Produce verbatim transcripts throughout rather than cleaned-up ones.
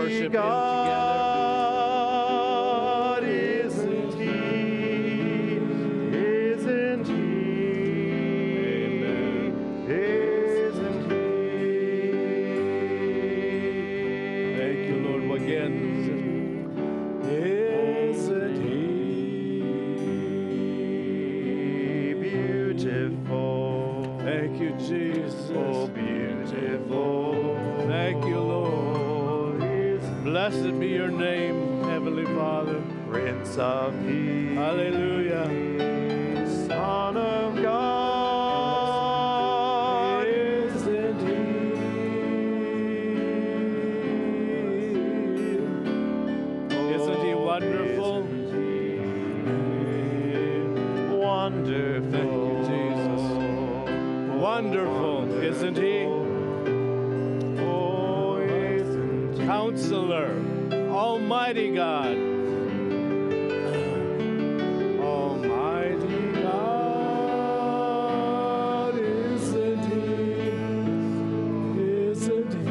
worship Him God, isn't He? Isn't He? Amen. Isn't He? Thank you, Lord. Again. Isn't He beautiful? Thank you, Jesus. Oh, beautiful. Thank you, Lord. Isn't Blessed be your name, Heavenly Father. Prince of Peace. Hallelujah. Son of God, isn't He? Isn't He wonderful? Wonderful. Thank you, Jesus. Wonderful, isn't He? Oh, isn't He? Counselor, Almighty God. Almighty God, isn't He? Isn't He?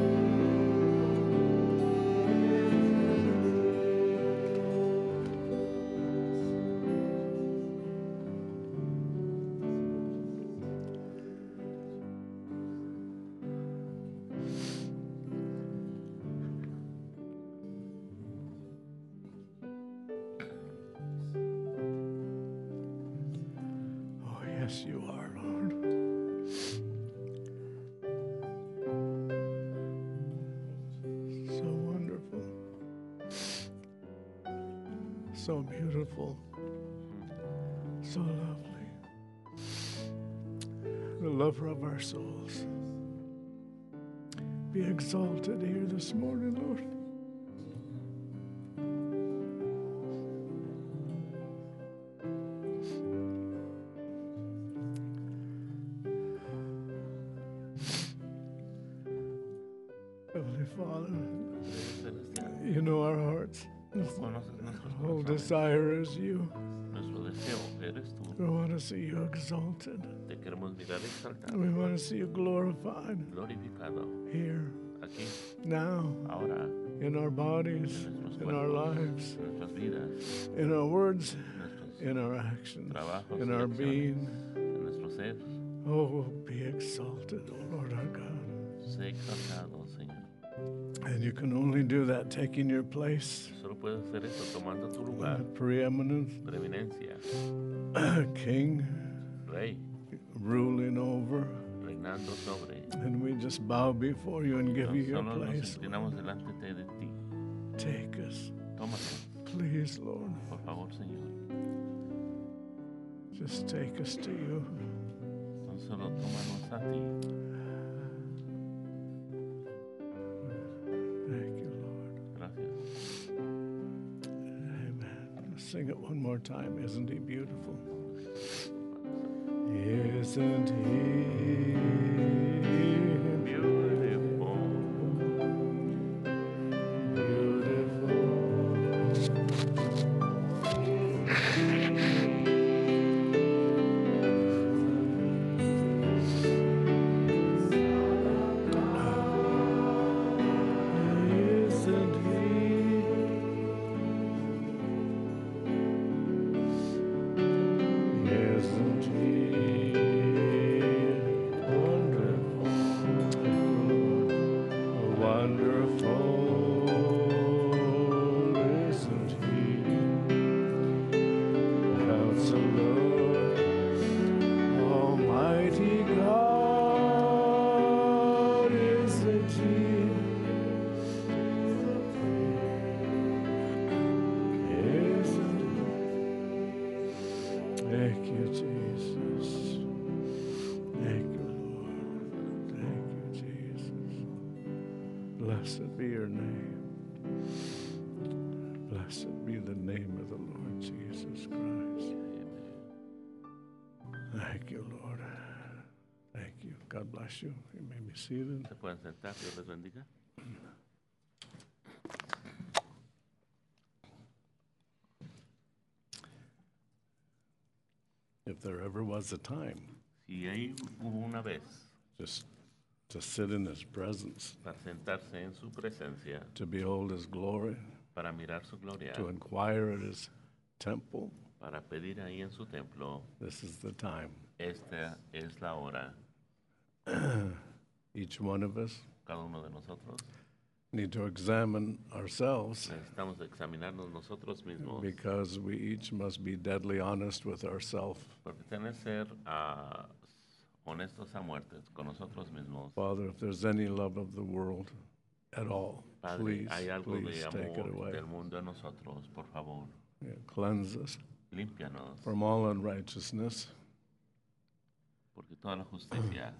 Oh, yes, you are, Lord. So wonderful. So beautiful. So lovely. The lover of our souls. Be exalted here this morning, Lord. Heavenly Father, you know our hearts. Conoces nuestros Our whole corazones. desire is you. Nuestro deseo eres tú. We want to see you exalted. Te queremos mirar exaltado, We want to see you glorified glorificado, here, aquí, now, ahora, in our bodies, en nuestros in our cuerpos, lives, en nuestras vidas, in our words, en nuestros in our actions, trabajos, in y our acciones, being. en nuestro ser. Oh, be exalted, O Lord our God. Sé exaltado, Señor. And you can only do that taking your place, Solo puedes hacer eso tomando tu uh, lugar, preeminence, preeminencia, King, Rey, ruling over. reinando sobre. And we just bow before you and give you your Solo nos place. inclinamos delante de ti. Take us, Tómanos, please, Lord. por favor, Señor. Just take us to you. No solo tómanos a ti. Thank you, Lord. Gracias. Amen. Let's sing it one more time. Isn't he beautiful? Isn't he Beautiful. Isn't he? Isn't he wonderful? Wonderful, isn't he? Counselor, Almighty God, isn't he? Isn't he? Thank you, Jesus. Thank you, Lord. Thank you, Jesus. Blessed be your name. Blessed be the name of the Lord Jesus Christ. Thank you, Lord. Thank you. God bless you. You may be seated. Se pueden sentar, Dios les bendiga. If there ever was a time, Si ahí hubo una vez, just to sit in his presence, para sentarse en su presencia, to behold his glory, para mirar su gloria, to inquire at his temple. para pedir ahí en su templo. This is the time. Esta es la hora. Each one of us Cada uno de nosotros need to examine ourselves necesitamos examinarnos nosotros mismos, because we each must be deadly honest with ourselves. porque tenemos que ser ah, honestos a muertes con nosotros mismos. Father, if there's any love of the world at all, Padre, please, hay algo please de take it amor away. del mundo en nosotros, por favor, Yeah, cleanse us límpianos, from all unrighteousness. porque toda la justicia.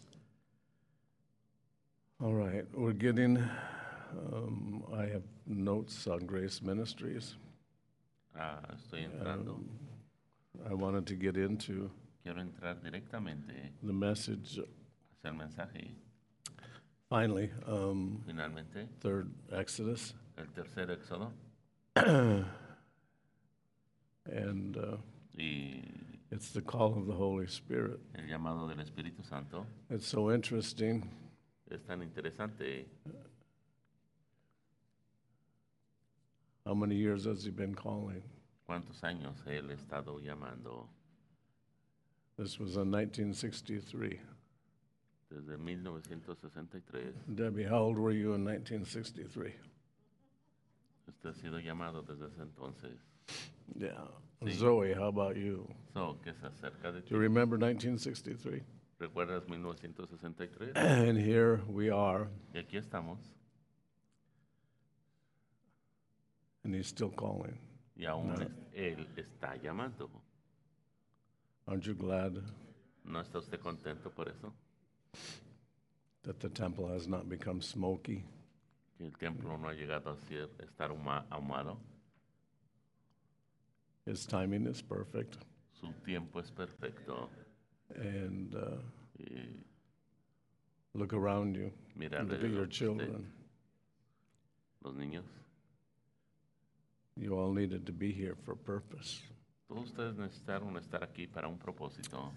All right, we're getting, um, I have notes on Grace Ministries. Ah, estoy entrando. Um, I wanted to get into Quiero entrar directamente the message. hacia el mensaje. Finally, um, Finalmente, third Exodus, el tercer éxodo and uh, y it's the call of the Holy Spirit. el llamado del Espíritu Santo. It's so interesting. Es tan interesante. How many years has he been calling? ¿Cuántos años él ha estado llamando? This was in nineteen sixty-three. Desde mil novecientos sesenta y tres. Debbie, how old were you in nineteen sixty-three? Usted ha sido llamado desde ese entonces. Yeah. Sí. Zoe, how about you? So, ¿qué se acerca de Do ti? you remember nineteen sixty-three? ¿Recuerdas mil novecientos sesenta y tres? And here we are, Y aquí estamos. and he's still calling. Y aún No. es- él está llamando. Aren't you glad ¿No está usted contento por eso? that the temple has not become smoky? Que el templo no ha llegado a ser, estar ahuma- ahumado. His timing is perfect. Su tiempo es perfecto. And uh, Y look around you. mira Look at your alrededor de usted, children. los niños. You all needed to be here for purpose. Todos ustedes necesitaron estar aquí para un propósito.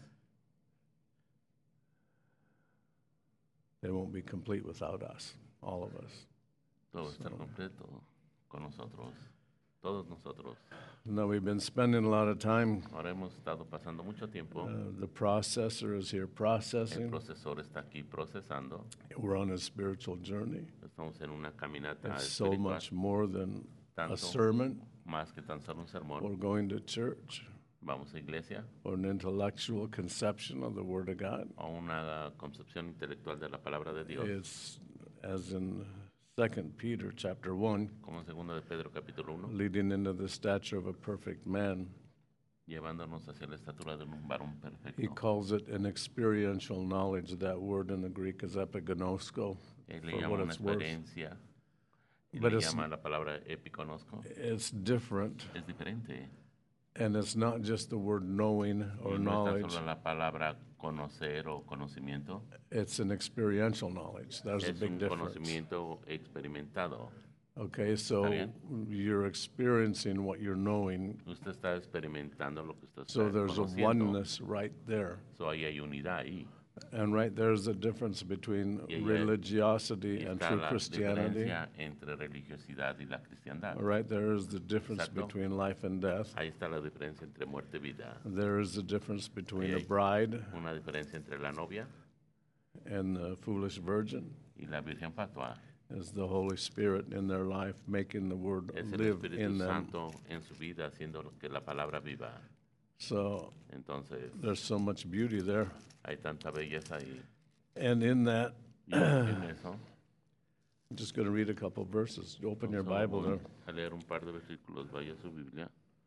They won't be complete without us, all of us. Todo está completo con nosotros. Todos nosotros. Now, we've been spending a lot of time. Ahora hemos estado pasando mucho tiempo. Uh, the processor is here El processing. procesor está aquí procesando. We're on a spiritual journey. Estamos en una caminata It's so espiritual. much more than a Tanto sermon más que tan solo un sermón. or going to church Vamos a iglesia or an intellectual conception of the Word of God. o una concepción intelectual de la palabra de Dios. It's as in Second Peter chapter one, Como en segundo de Pedro capítulo uno, leading into the stature of a perfect man. llevándonos hacia la estatura de un varón He perfecto. calls it an experiential knowledge. That word in the Greek is epignosko, Él le for llama what una it's worth. experiencia. Y But le it's- llama la palabra epiconosco. It's different, Es diferente. and it's not just the word knowing or Y no está knowledge. solo la palabra conocer o conocimiento. It's an experiential knowledge. There's a Es big un difference. conocimiento experimentado. Okay, so Está you're experiencing what you're knowing. Usted está experimentando lo que usted So está there's a conociendo. oneness right there. So ahí hay unidad ahí. And right there's a difference between Y ahí hay- religiosity Y and está true la Christianity. diferencia entre religiosidad y la cristiandad. Right there is the difference Exacto. between life and death. Ahí está la diferencia entre muerte y vida. There is the difference between Ahí a hay- bride Una diferencia entre la novia and the foolish virgin. y la virgen fatua. Is the Holy Spirit in their life making the word Es el live Espíritu in them. Santo en su vida haciendo lo que la palabra viva. So Entonces, there's so much beauty there. hay tanta belleza ahí. And in that, Y en eso, I'm just going to read a couple verses. Open your vamos a- Bible there. a leer un par de versículos. Vaya a su Biblia.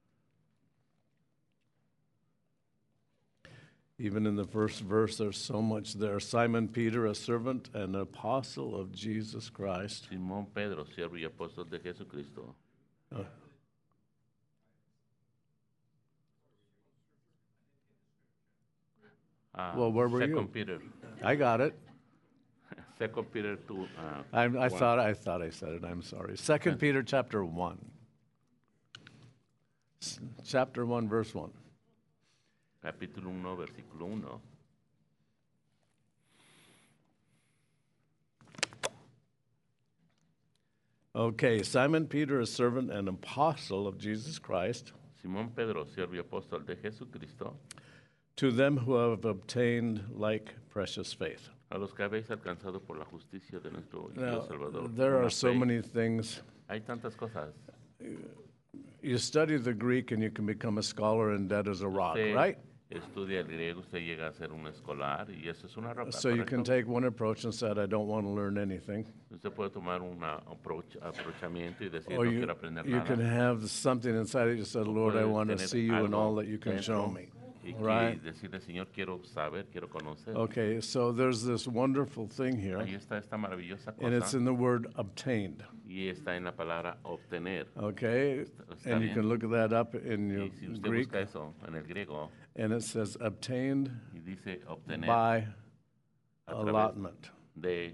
Even in the first verse, there's so much there. Simon Peter, a servant and apostle of Jesus Christ. Simón Pedro, siervo y apóstol de Jesucristo. Uh, Ah, Well, where were Second you? Peter. I got it. Second Peter two. ah, I, I one. thought I thought I said it. I'm sorry. Second Peter chapter one. S- Chapter one, verse one. Capítulo uno, versículo uno. Okay, Simon Peter, a servant and apostle of Jesus Christ, Simón Pedro, siervo y apóstol de Jesucristo, to them who have obtained like precious faith. a los que habéis alcanzado por la justicia de nuestro Now, Dios Salvador. there una are so fe. many things. Hay tantas cosas. You study the Greek and you can become a scholar and dead as a rock, Usted right? estudia el griego, usted llega a ser un escolar y eso es una roca. So you can ¿correcto? take one approach and say, I don't want to learn anything. Usted puede tomar un aprovechamiento y decir, Or no you, quiero aprender you nada. can have something inside that you said, O Lord, I puedes want to tener see you and algo all that you can show dentro me. y que Right? decirle, Señor, quiero saber, quiero conocer. Okay, so there's this wonderful thing here, Ahí está esta maravillosa and it's cosa in the word obtained. y está en la palabra obtener. Okay, Está and you bien. can look that up in your Y si usted Greek, busca eso en el griego and it says obtained y dice obtener by a través allotment. de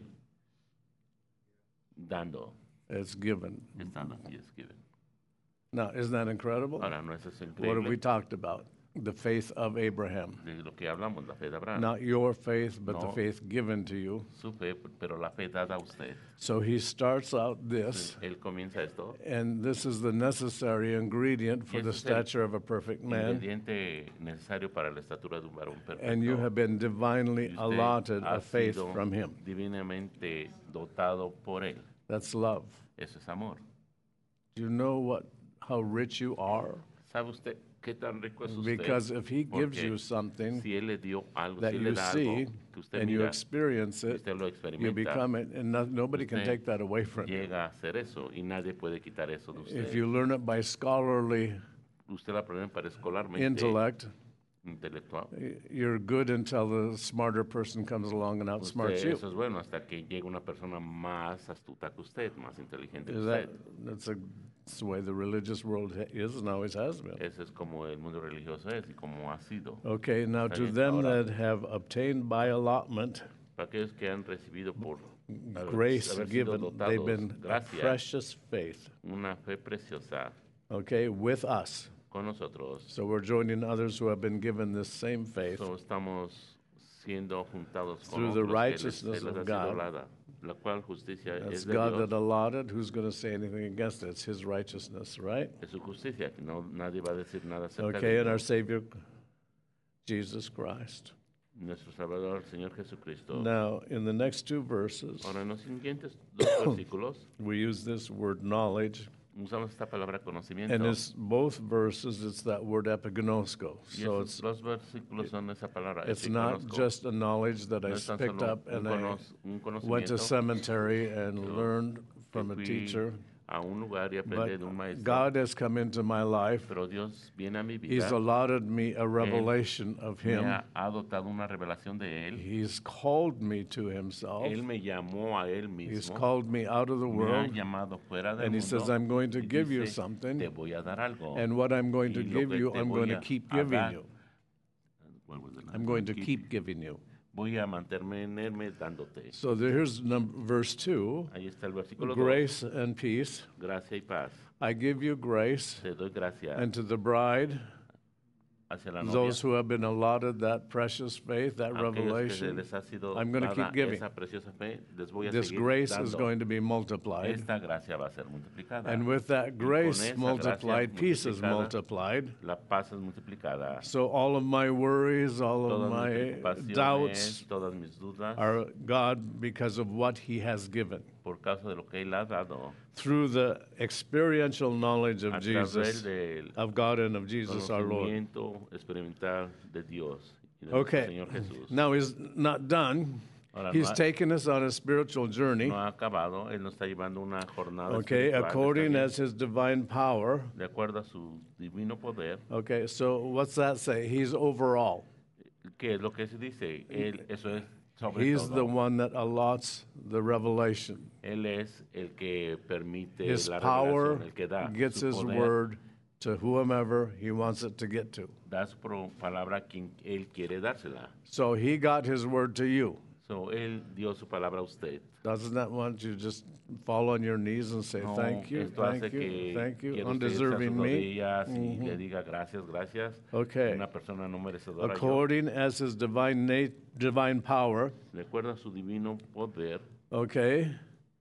dando, It's given. es dando y es given. Now, isn't that incredible? Ahora, ¿no es eso What have we increíble? talked about? The faith of Abraham. De lo que hablamos, la fe de Abraham. Not your faith, but the No. faith given to you. Su fe, pero la fe dada a usted. So he starts out this, Él comienza esto. and this is the necessary ingredient for Y the ese es el stature of a perfect man. Ingrediente necesario para la estatura de un varón perfecto. And you have been divinely Y usted allotted ha a faith sido from him. divinamente dotado por él. That's love. Eso es amor. Do you know what how rich you are? ¿Sabe usted qué tan rico es usted? Because if he gives Porque you something si él le dio algo, that si le you da see algo que usted and you mira, experience y it, usted lo you experimenta, become it, and no, nobody can usted take that away from you. llega a hacer eso y nadie puede quitar eso de usted. If you learn it by scholarly Usted la aprende para escolarmente intellect, intelectual. y- you're good until the smarter person comes along and outsmarts Usted, you. eso es bueno hasta que llegue una persona más astuta que usted, más inteligente que Is that, usted. that's, a, that's the way the religious world ha- is and always has been. Ese es como el mundo religioso es y como ha sido. Okay, now Está to bien, them ahora- that have obtained by allotment Para aquellos que han recibido por haber- grace haber sido given, they've dotados been a gracia, precious faith, una fe preciosa okay, with us. con nosotros. So we're joining others who have been given this same faith So, estamos siendo juntados con Through the otros que les, righteousness se les of ha sido God. dada, la cual justicia That's es de God Dios. that allotted. Who's going to say anything against it? It's His righteousness, right? Es su justicia, que no, nadie va a decir nada acerca Okay, de and our ello. Savior, Jesus Christ. Nuestro Salvador, el Señor Jesucristo. Now, in the next two verses, Ahora, en los siguientes dos versículos, we use this word knowledge, usamos esta palabra conocimiento. and it's both verses. It's that word epignosko. y So esos it's dos versículos son esa palabra. it's ese not conozco. just a knowledge that I No es tan picked solo up un and I cono- un went to conocimiento seminary and Yo learned que from a fui teacher. a un lugar y aprendí de un But maestro. God has come into my life. Pero Dios viene a mi vida. He's allotted me a revelation of me Him. ha, ha dotado una revelación de Él. He's called me to Himself. Él me llamó a Él He's mismo. called me out of the me ha world. llamado fuera del And He mundo. says, I'm going to y give you dice, something. Te voy a dar algo. And what I'm going to Y lo give que you, te I'm voy going to a- keep a giving dar. you. What was it? I'm going to keep giving you. Voy a mantenerme dándote. So there- here's number, verse two. Ahí está el versículo dos. Grace and peace. Gracia y paz. I give you grace, Te doy gracia and to the bride, hacia la novia. those who have been allotted that precious faith, that Aquellos que se revelation, les ha sido I'm gonna dada keep giving. esa preciosa fe, les voy a this seguir grace dando. is going to be multiplied. Esta gracia va a ser multiplicada. And with that con grace esa gracia multiplied, peace is multiplicada, multiplied. La paz es multiplicada. So all of my worries, all of Todas mis my preocupaciones, doubts todas mis dudas, are God because of what He has given. por causa de lo que Él ha dado, Through the experiential knowledge a of través Jesus, del of God and of Jesus our Lord. conocimiento experimental de Dios y de nuestro Okay, Señor Jesús. now He's not done. Ahora, He's no ha- taken us on a spiritual journey, No ha acabado, Él nos está llevando una jornada okay, espiritual, está according bien, as His divine power. de acuerdo a su divino poder. Okay, so what's that say? He's over all. ¿Qué es lo que se dice? Él, eso es sobre He's todo. the one that allots the revelation. Él es el que permite His la power revelación, el que da gets su His poder, word to whomever He wants it to get to. da su pro- palabra a quien Él quiere dársela. So He got His word to you. So, Él dio su palabra a usted. Doesn't that want you to just fall on your knees and say, No, thank you, esto hace thank you, que thank you, quiera usted irse a sus undeserving me? rodillas y le diga gracias, gracias. Okay. Una persona no merecedora. Yo, According as His divine nat- divine power, de acuerdo a su divino poder, okay,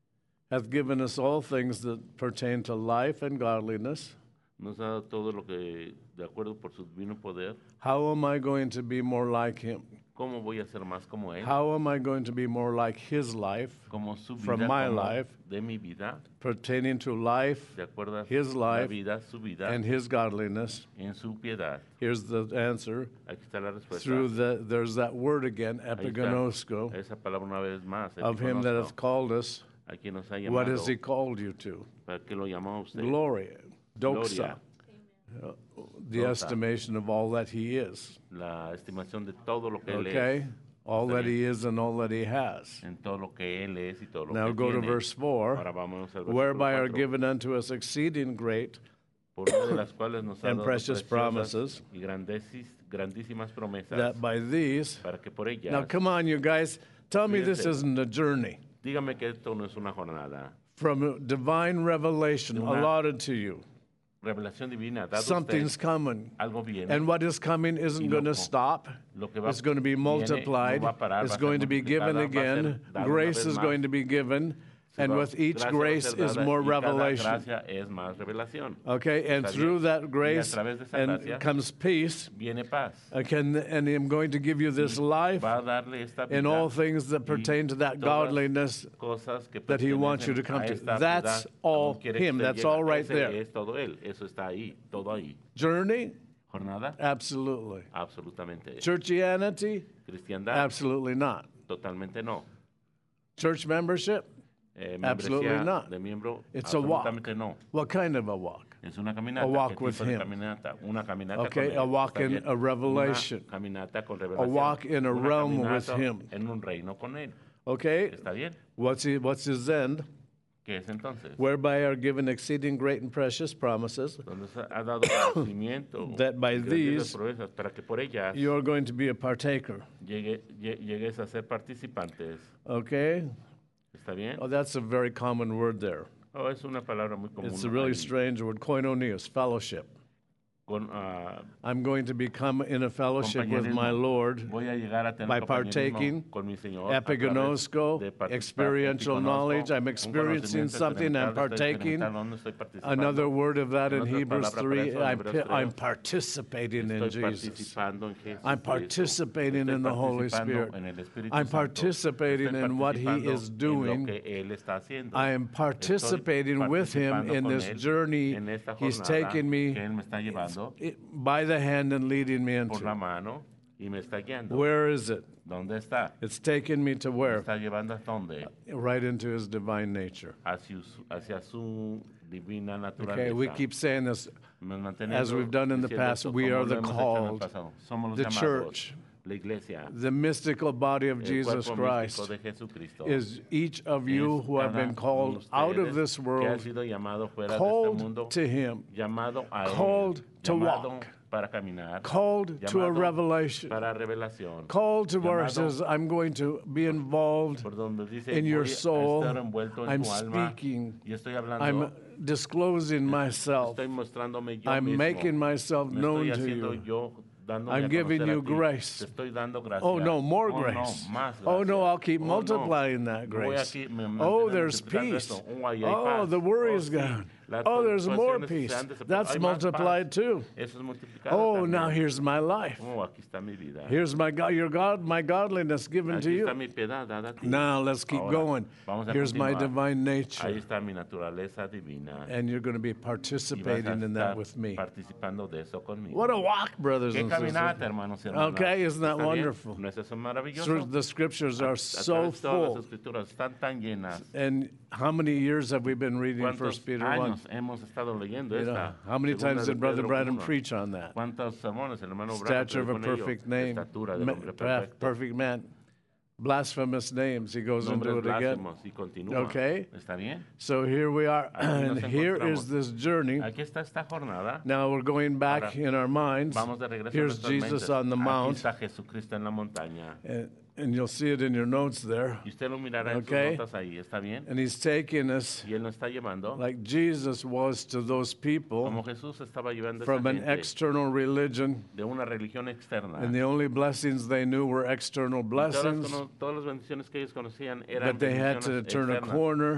hath given us all things that pertain to life and godliness. Nos ha dado todo lo que, de acuerdo por su divino poder. How am I going to be more like him? ¿Cómo voy a ser más como Él? How am I going to be more like his life, Como su vida, from my como life, de mi vida, pertaining to life de acuerdo a his la life vida, su vida, and his godliness? en su piedad? Here's the answer. Aquí está la respuesta. Through the, there's that word again, Ahí está, epigonosko, esa palabra una vez más, of him that epiconosko, hath called us. a quien nos ha What llamado. has he called you to? ¿Para qué lo llamó a usted? Glory, doxa, Gloria, uh, the Doxa. estimation of all that he is. la estimación de todo lo que Él Okay? All Está that bien. he is and all that he has. es, en todo lo que Él es y todo lo Now que go to tiene. verse four. Ahora vámonos al versículo Whereby are cuatro. given unto us exceeding great Por una de las cuales nos ha and dado precious preciosas promises, y grandesis- grandísimas promesas, that by these, para que por ellas, now come on, you guys, tell me this Fíjense. isn't a journey dígame que esto no es una jornada, from divine revelation De una- allotted to you. revelación divina, dado Something's usted, coming. algo viene, And what is coming isn't Y going to lo- stop. lo que va- It's going to be viene, multiplied. no va a parar, It's va a ser going to be given multiplicada, va a ser again. dada una Grace vez is más. going to be given. Se And va- with each gracia va a grace ser is dada, more y cada revelation. gracia es más revelación. Okay, and Está through bien. that Y a grace través de esa and gracia comes peace. viene paz. Okay, and, and I'm going to give you this life Va a darle esta vida in all things that y pertain to that todas godliness cosas que that he wants you to pertenecen come a to. esta That's piedad, all aún quiere que him. usted That's llegue. all right Ese there. es todo él. Eso está ahí, todo ahí. Journey? Jornada, Absolutely. absolutamente. Churchianity? Cristiandad, Absolutely not. totalmente no. Church membership? Eh, Absolutely membresía not. de miembro, It's a walk. absolutamente no. What kind of a walk? Es una caminata. A walk ¿Qué with tipo de him. caminata? Una caminata Okay, con él. a walk Está in bien. a revelation. Una caminata con A revelación. walk in a Una realm with caminata him. En un reino con él. Okay? ¿Está bien? What's, he, what's his end? ¿Qué es entonces? Whereby are given exceeding great and precious promises, Donde se ha dado conocimiento That by y grandes these proezas para que por ellas you're going to be a partaker. llegue, lle- llegues a ser participantes. Okay? ¿Está bien? Oh, that's a very common word there. Oh, es una palabra muy común. It's a really ahí. strange word, koinonios, fellowship. Con, ah, I'm going to become in a fellowship with my compañerismo. Lord Voy a llegar a tener by compañerismo partaking, con mi Señor a través epigonosco, de participar- experiential epiconosco, knowledge. I'm un experiencing conocimiento something, I'm experimental, estoy partaking. experimentando, estoy participando. Another word of that En in otras Hebrews palabras, three, por eso, en I'm, Hebreos pi- I'm tres, participating in Estoy Jesus. participando en Jesucristo. I'm participating Estoy in the Holy participando Spirit. en el Espíritu I'm Santo. participating Estoy in what He participando is en doing. lo que Él está haciendo. I am Estoy participating with Him participando in con this Él journey. en esta He's jornada taking me que Él me está llevando it- by the hand and leading me por la into. mano y me está guiando. Where is it? ¿Dónde está? It's taking me to Me where? está llevando hasta dónde? Right into His divine nature. Hacia su, hacia su divina naturaleza. Okay, we keep saying this. Nos mantenemos as we've done in the diciendo past, esto, we como are lo the hemos hecho en el called, pasado. Somos los the llamados, church, la iglesia, The mystical body of el Jesus cuerpo Christ místico de Jesucristo. is each of you Es who have cada been uno called de out of ustedes this que ha world, sido llamado fuera de este called mundo, to Him, llamado a Él, called to llamado walk, para caminar, called to a llamado revelation, para revelación, called to where it llamado says, I'm going to be involved por donde dice, in your voy a soul. estar envuelto en I'm tu alma, speaking. y estoy hablando, I'm disclosing myself. estoy mostrándome yo I'm mismo, making myself me known estoy to haciendo you. yo, dándome I'm a giving conocer you a ti. grace. Te estoy dando gracia. Oh, no, more Oh, grace. no, más Oh, no, gracia. I'll keep Oh, no. multiplying that Me voy grace. aquí, me Oh, mantengo there's multiplicando peace. esto. Oh, ahí hay Oh, paz. the worry Oh, is sí. gone. Las Oh, there's more preocupaciones peace. se han desaparecido. That's Hay más multiplied paz. too. Eso es multiplicado Oh, también. now here's my life. Oh, aquí está mi vida. Here's my God, your God, my godliness given to Aquí está you. mi piedad dada a ti. Now let's keep Ahora, going. vamos a Here's my continuar. divine Ahí nature. está mi naturaleza divina. And you're going to be Y vas a participating in that estar with me. participando de eso conmigo. What a walk, brothers Qué and caminata, sisters. hermanos y hermanas. Okay, isn't that ¿Está bien? wonderful? ¿No es eso maravilloso? Through- The scriptures are A so través de todas full. las escrituras están tan llenas. And how many years have we been reading ¿Cuántos First Peter one? años hemos estado leyendo You know, esta? how many Segunda times de did Brother Pedro Branham uno? preach on that? ¿Cuántos sermones el hermano Branham Stature of a predicó en ello? perfect name, Estatura del ma- hombre per- perfecto. perfect man. Blasphemous names. He goes into Nombres it again. blasfemos y continúa. Okay. ¿Está bien? So here we are, Aquí nos and here encontramos. is this journey. Aquí está esta jornada. Now we're going back Ahora, in our minds. Vamos de regreso Here's a nuestras Jesus mentes. on the Aquí mount, está Jesucristo en la montaña. and, and you'll see it in your notes there. Y usted lo mirará en Okay. sus notas ahí. ¿Está bien? And he's taking us Y Él nos está llevando, like Jesus was to those people como Jesús estaba llevando a from esa an gente external religion, de una religión externa. and the only blessings they knew were external Y todas, las, blessings. cono- todas las bendiciones que ellos conocían eran But they had to bendiciones turn a externas. corner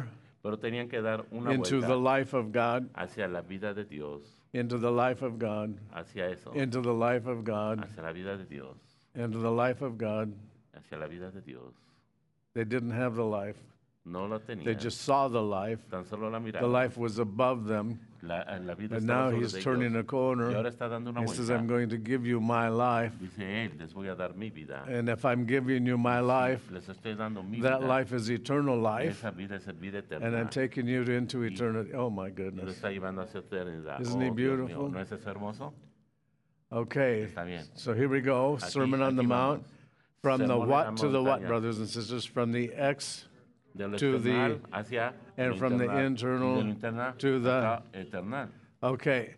Pero tenían que dar una into the vuelta life of God, hacia la vida de Dios, into the life of God, hacia eso, into the life of God, hacia la vida de Dios, into the life of God. hacia la vida de Dios. They didn't have the life. No la They tenían, just saw the life. tan solo la The miraban. life was above them. La, la vida And estaba now sobre he's de turning ellos. a corner. Y ahora está dando una He says, I'm vuelta. going to give you my life. Dice él, les voy a dar mi vida. And if I'm giving you my life, Les estoy dando mi that vida. life is eternal life. Esa vida es vida eterna. And I'm taking you into eternity. Oh, my Y lo goodness. está llevando hacia eternidad. Isn't he Oh, Dios mío, beautiful? ¿no es eso hermoso? Okay. Está bien. So here we go. Aquí- Sermon on the aquí Mount. vamos. From the Sermón en la what to the what, montaña. brothers and sisters? From the X De lo to the- external hacia and lo from the internal. internal Y de lo internal to the- hacia eternal. Okay.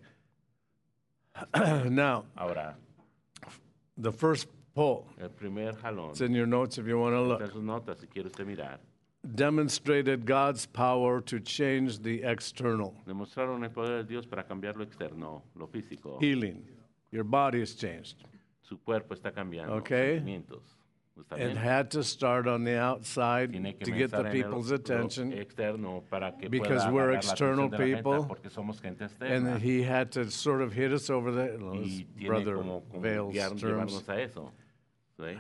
Now, Ahora, the first poll, el primer jalón. it's in your notes if you want to Está look, en sus notas si quiere usted mirar. demonstrated God's power to change the external. Demostraron el poder de Dios para cambiar lo externo, lo físico. Healing. Your body is changed. Su cuerpo está cambiando. Okay. Sentimientos. ¿Está It bien? had to start on the outside Tiene que to get the comenzar en el- people's lo attention. externo para que because pueda we're agarrar la external atención de la gente, people, porque somos gente And externa. he had to sort of hit us over the, well, his Y tiene brother como, como Vale's guiar- terms. llevarnos a eso. ¿Sí?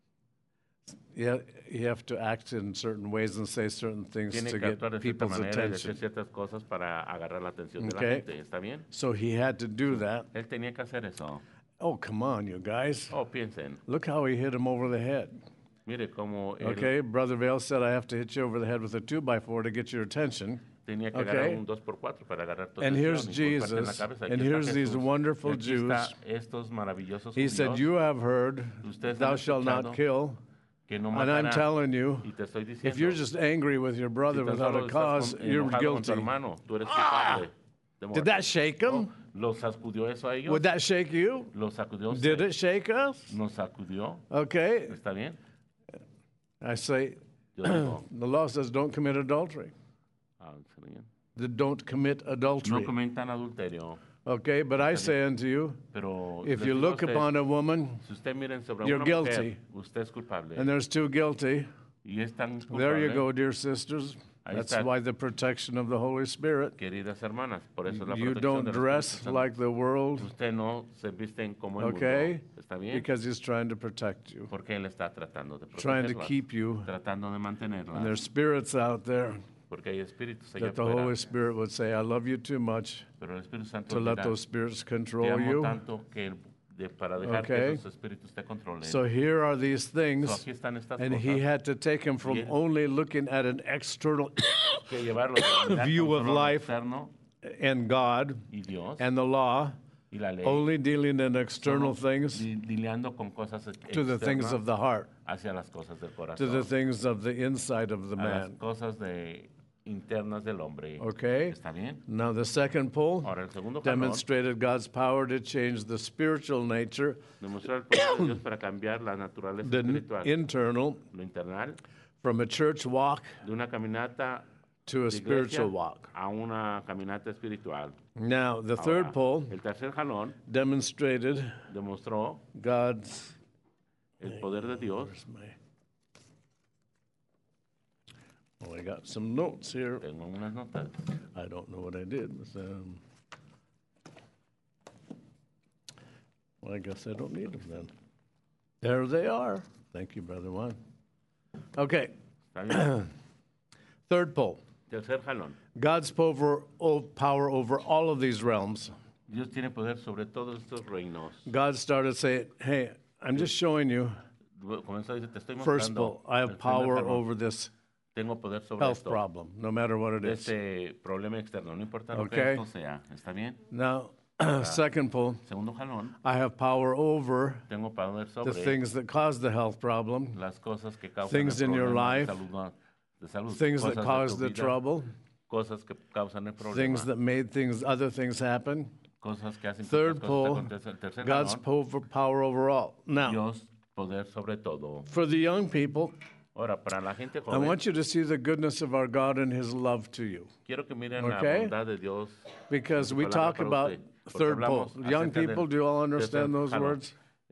Yeah, you have to act in certain ways and say certain things Tiene to que get actuar de cierta people's manera y decir attention. ciertas cosas para agarrar la atención de Okay. la gente. ¿Está bien? So he had to do that. Él tenía que hacer eso. Oh, come on, you guys. Oh, piensen. Look how he hit him over the head. Mire cómo él Okay, Brother Vale said, I have to hit you over the head with a two by four to get your attention. tenía que Okay. agarrar un dos por cuatro para agarrar tu And atención here's y golpearte en la Jesus, cabeza. Aquí and está here's these Jesús, wonderful y aquí está Jews. estos maravillosos He said, judíos you have heard, Ustedes thou han shalt not escuchado kill. que no And I'm matarás. telling you, Y te estoy if you're diciendo, just angry with your si brother tan without solo a estás cause, con- you're enojado con tu guilty. hermano, tú eres culpable de muerte. Did that shake him? ¿Los sacudió eso a ellos? Would that shake you? ¿Los sacudió usted? Did it shake us? ¿Nos sacudió? Okay. ¿Está bien? I say, Yo digo, the law says don't commit adultery. ah, ¿está bien? The don't commit No adultery. comentan adulterio, Okay, but I say unto you, pero if les you digo a look usted, upon a woman si usted miren sobre you're una guilty. mujer, usted es culpable. and there's two guilty, Y es tan there you culpable, go, dear sisters. Ahí That's está. why the protection of the Holy Spirit. queridas hermanas, por eso la You protección don't del Espíritu dress Santo. like the world, Usted no se visten como el okay? mundo, ¿está bien? Because he's trying to protect you, Porque Él está tratando de trying to protegerlas, keep you. tratando de mantenerlas, And there's spirits out there porque hay espíritus allá that the afuera, Holy Spirit would say, I love you too much pero el Espíritu Santo to let dirá, those spirits te control amo you. tanto que el- de- para dejar Okay. que esos espíritus te controlen. So here are these So, things, aquí están estas and he cosas had to take him from Y él- only looking at an external que llevarlos a mirar view con of solo lo life externo and God y Dios and the law, y la ley, only dealing in external solo things, di- lidiando con cosas ex- to the things externas of the heart, hacia las cosas del corazón, to the things of the inside of the a las man. cosas de, internas del hombre. Okay? ¿Está bien? Now, the second pull Ahora el segundo jalón demonstrated God's power to change the spiritual nature, demostró el poder de Dios para cambiar la naturaleza the espiritual, internal, lo internal, from a church walk de una caminata to a de iglesia spiritual walk. a una caminata espiritual. Now, the third Ahora, pull el tercer jalón demonstrated demostró God's. el poder de Dios. Where's my? Oh, I got some notes here. Tengo unas notas. I don't know what I did. But, um, well, I guess I don't need them then. There they are. Thank you, Brother Juan. Okay, ¿Está bien? third pull. Tercer jalón. God's power, o- power over all of these realms. Dios tiene poder sobre todos estos reinos. God started saying, hey, I'm just showing you, Comenzó a decir, te estoy first mostrando. pull, I el have primer power jalón. over this Tengo poder sobre health esto. problem, no matter what it De is. este problema externo, no importa lo Okay. que esto sea. ¿Está bien? Now, second pull, Segundo jalón. I have power over Tengo poder the sobre things that cause the health problem, las cosas que causan things el in your problema life, de salud, de salud, things that cosas de cause tu the vida, trouble, cosas que causan el problema, things that made things, other things happen. cosas que hacen que Third otras pull, cosas acontezcan. El tercer God's jalón, po- power over all. Now, Dios poder sobre todo. for the young people, Ahora, para la gente I joven, want you to see the goodness of our God and His love to you. quiero que miren Okay. la bondad de Dios. Because we Palabra talk para about usted, porque third pull. hablamos Young acerca del people, do you all understand tercer those jalón. words?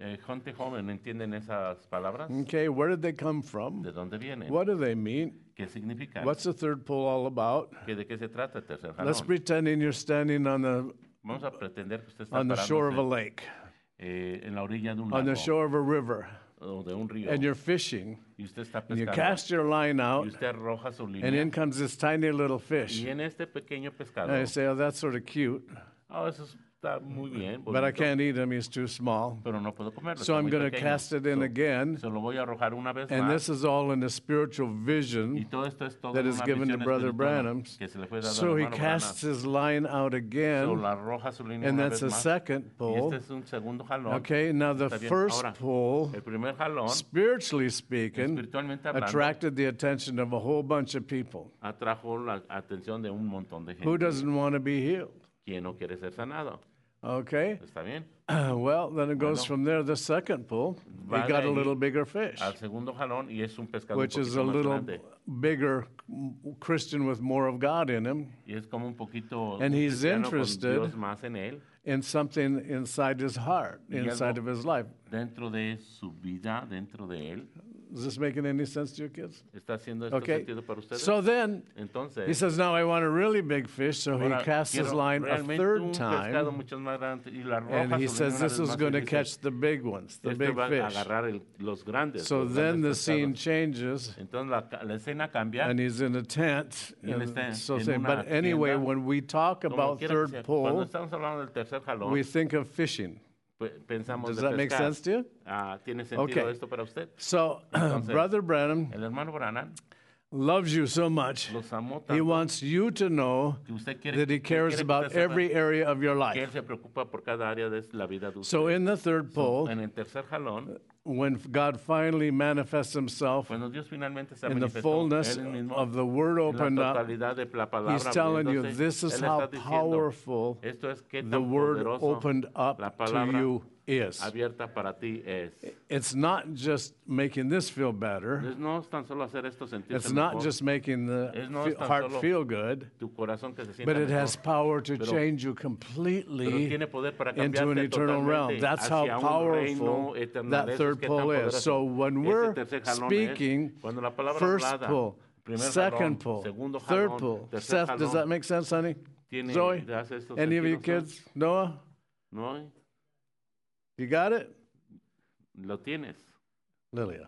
Eh, gente joven, ¿entienden esas palabras? Okay, where did they come from? ¿De dónde vienen? What do they mean? ¿Qué significan? What's the third pull all about? ¿Qué- ¿De qué se trata el tercer Let's jalón? pretending you're standing on the Vamos a pretender que usted está on the shore of a parándose, lake, eh, en la orilla de un on the lago shore of a river, o de un río and you're fishing, y usted está and you pescando cast your line y out, usted arroja su and línea in comes this tiny little fish. y en este pequeño pescado, And I say, oh, that's sort of cute, oh, eso está muy bien, but I bonito, can't eat him, he's too small. pero no puedo comerlo, So está I'm muy going to pequeño. cast it in So, again, se lo voy a arrojar una vez and más this is all in a spiritual y vision todo esto es todo that en is una given to visión Brother espiritual Branham. que se le fue dado So al he hermano casts Branham. his line out So, again, la arroja su línea and una that's vez a más second y pull. este es un segundo jalón. Okay, now the Está bien. first Ahora, pull, el primer jalón, spiritually speaking, espiritualmente hablando, attracted the attention of a whole bunch of people. atrajo la atención de un montón de Who gente. doesn't want to be healed? ¿Quién no quiere ser sanado? Okay, ¿Está bien? well, then it goes Bueno. from there. The second pull, Va he de got a ahí little bigger fish, Al segundo jalón y es un pescado which un is a poquito más little grande. bigger Christian with more of God in him, Y es como un poquito And un he's cristiano con interested Dios más en él, in something inside his heart, Y inside algo- of his life. dentro de su vida, dentro de él. Is this making any sense to you kids? ¿Está haciendo esto Okay, sentido para ustedes? so then Entonces, he says, now I want a really big fish, so he ahora casts his quiero line a realmente third un pescado time. mucho más grande y la And arroja he su says línea this una is vez going más to y dice, catch the big ones, the este big va a fish. agarrar el- los grandes. So los then the grandes scene pescados. changes, Entonces la, ca- la escena cambia. and he's in a tent. Y él and está so en saying, una but anyway, tienda. when we talk Como about quiera que third sea, cuando pull, estamos hablando del tercer jalón, we think of fishing. pe- pensamos Does de that make pescar. sense to you? Ah, ¿Tiene sentido Okay. esto para usted? So Entonces, Brother Branham El hermano Branham loves you so much. los amó He tanto wants you to know que usted quiere, that he que cares quiere que about usted sepa every area of your que life. él se preocupa por cada área de la vida de usted. So in the third pull, En el tercer jalón, when God finally manifests himself cuando Dios finalmente se in the manifestó, fullness él mismo, of the word en opened la up, totalidad de la palabra he's telling you abriéndose, this is él how está diciendo, powerful esto es qué the tan word poderoso opened up la to palabra you is. abierta para ti es. It's not just making this feel better. Es no es tan solo hacer esto sentirse It's not mejor, just making the Es no fe- es tan heart solo feel good, tu corazón que se sienta but it mejor, has power to pero- change you pero completely tiene poder para into an cambiarte eternal realm. totalmente That's how hacia un reino powerful eternal. that Eso es third qué tan pull is. poderoso. So when Ese we're tercer jalón speaking, es cuando la palabra first hablada, pull, primer second jalón, pull, segundo third jalón, pull. tercer Seth, does jalón, that make sense, honey? tiene- Zoe? hace esto Any of you sentido, kids? Noah? ¿no? You got it? Lo tienes. Lilia.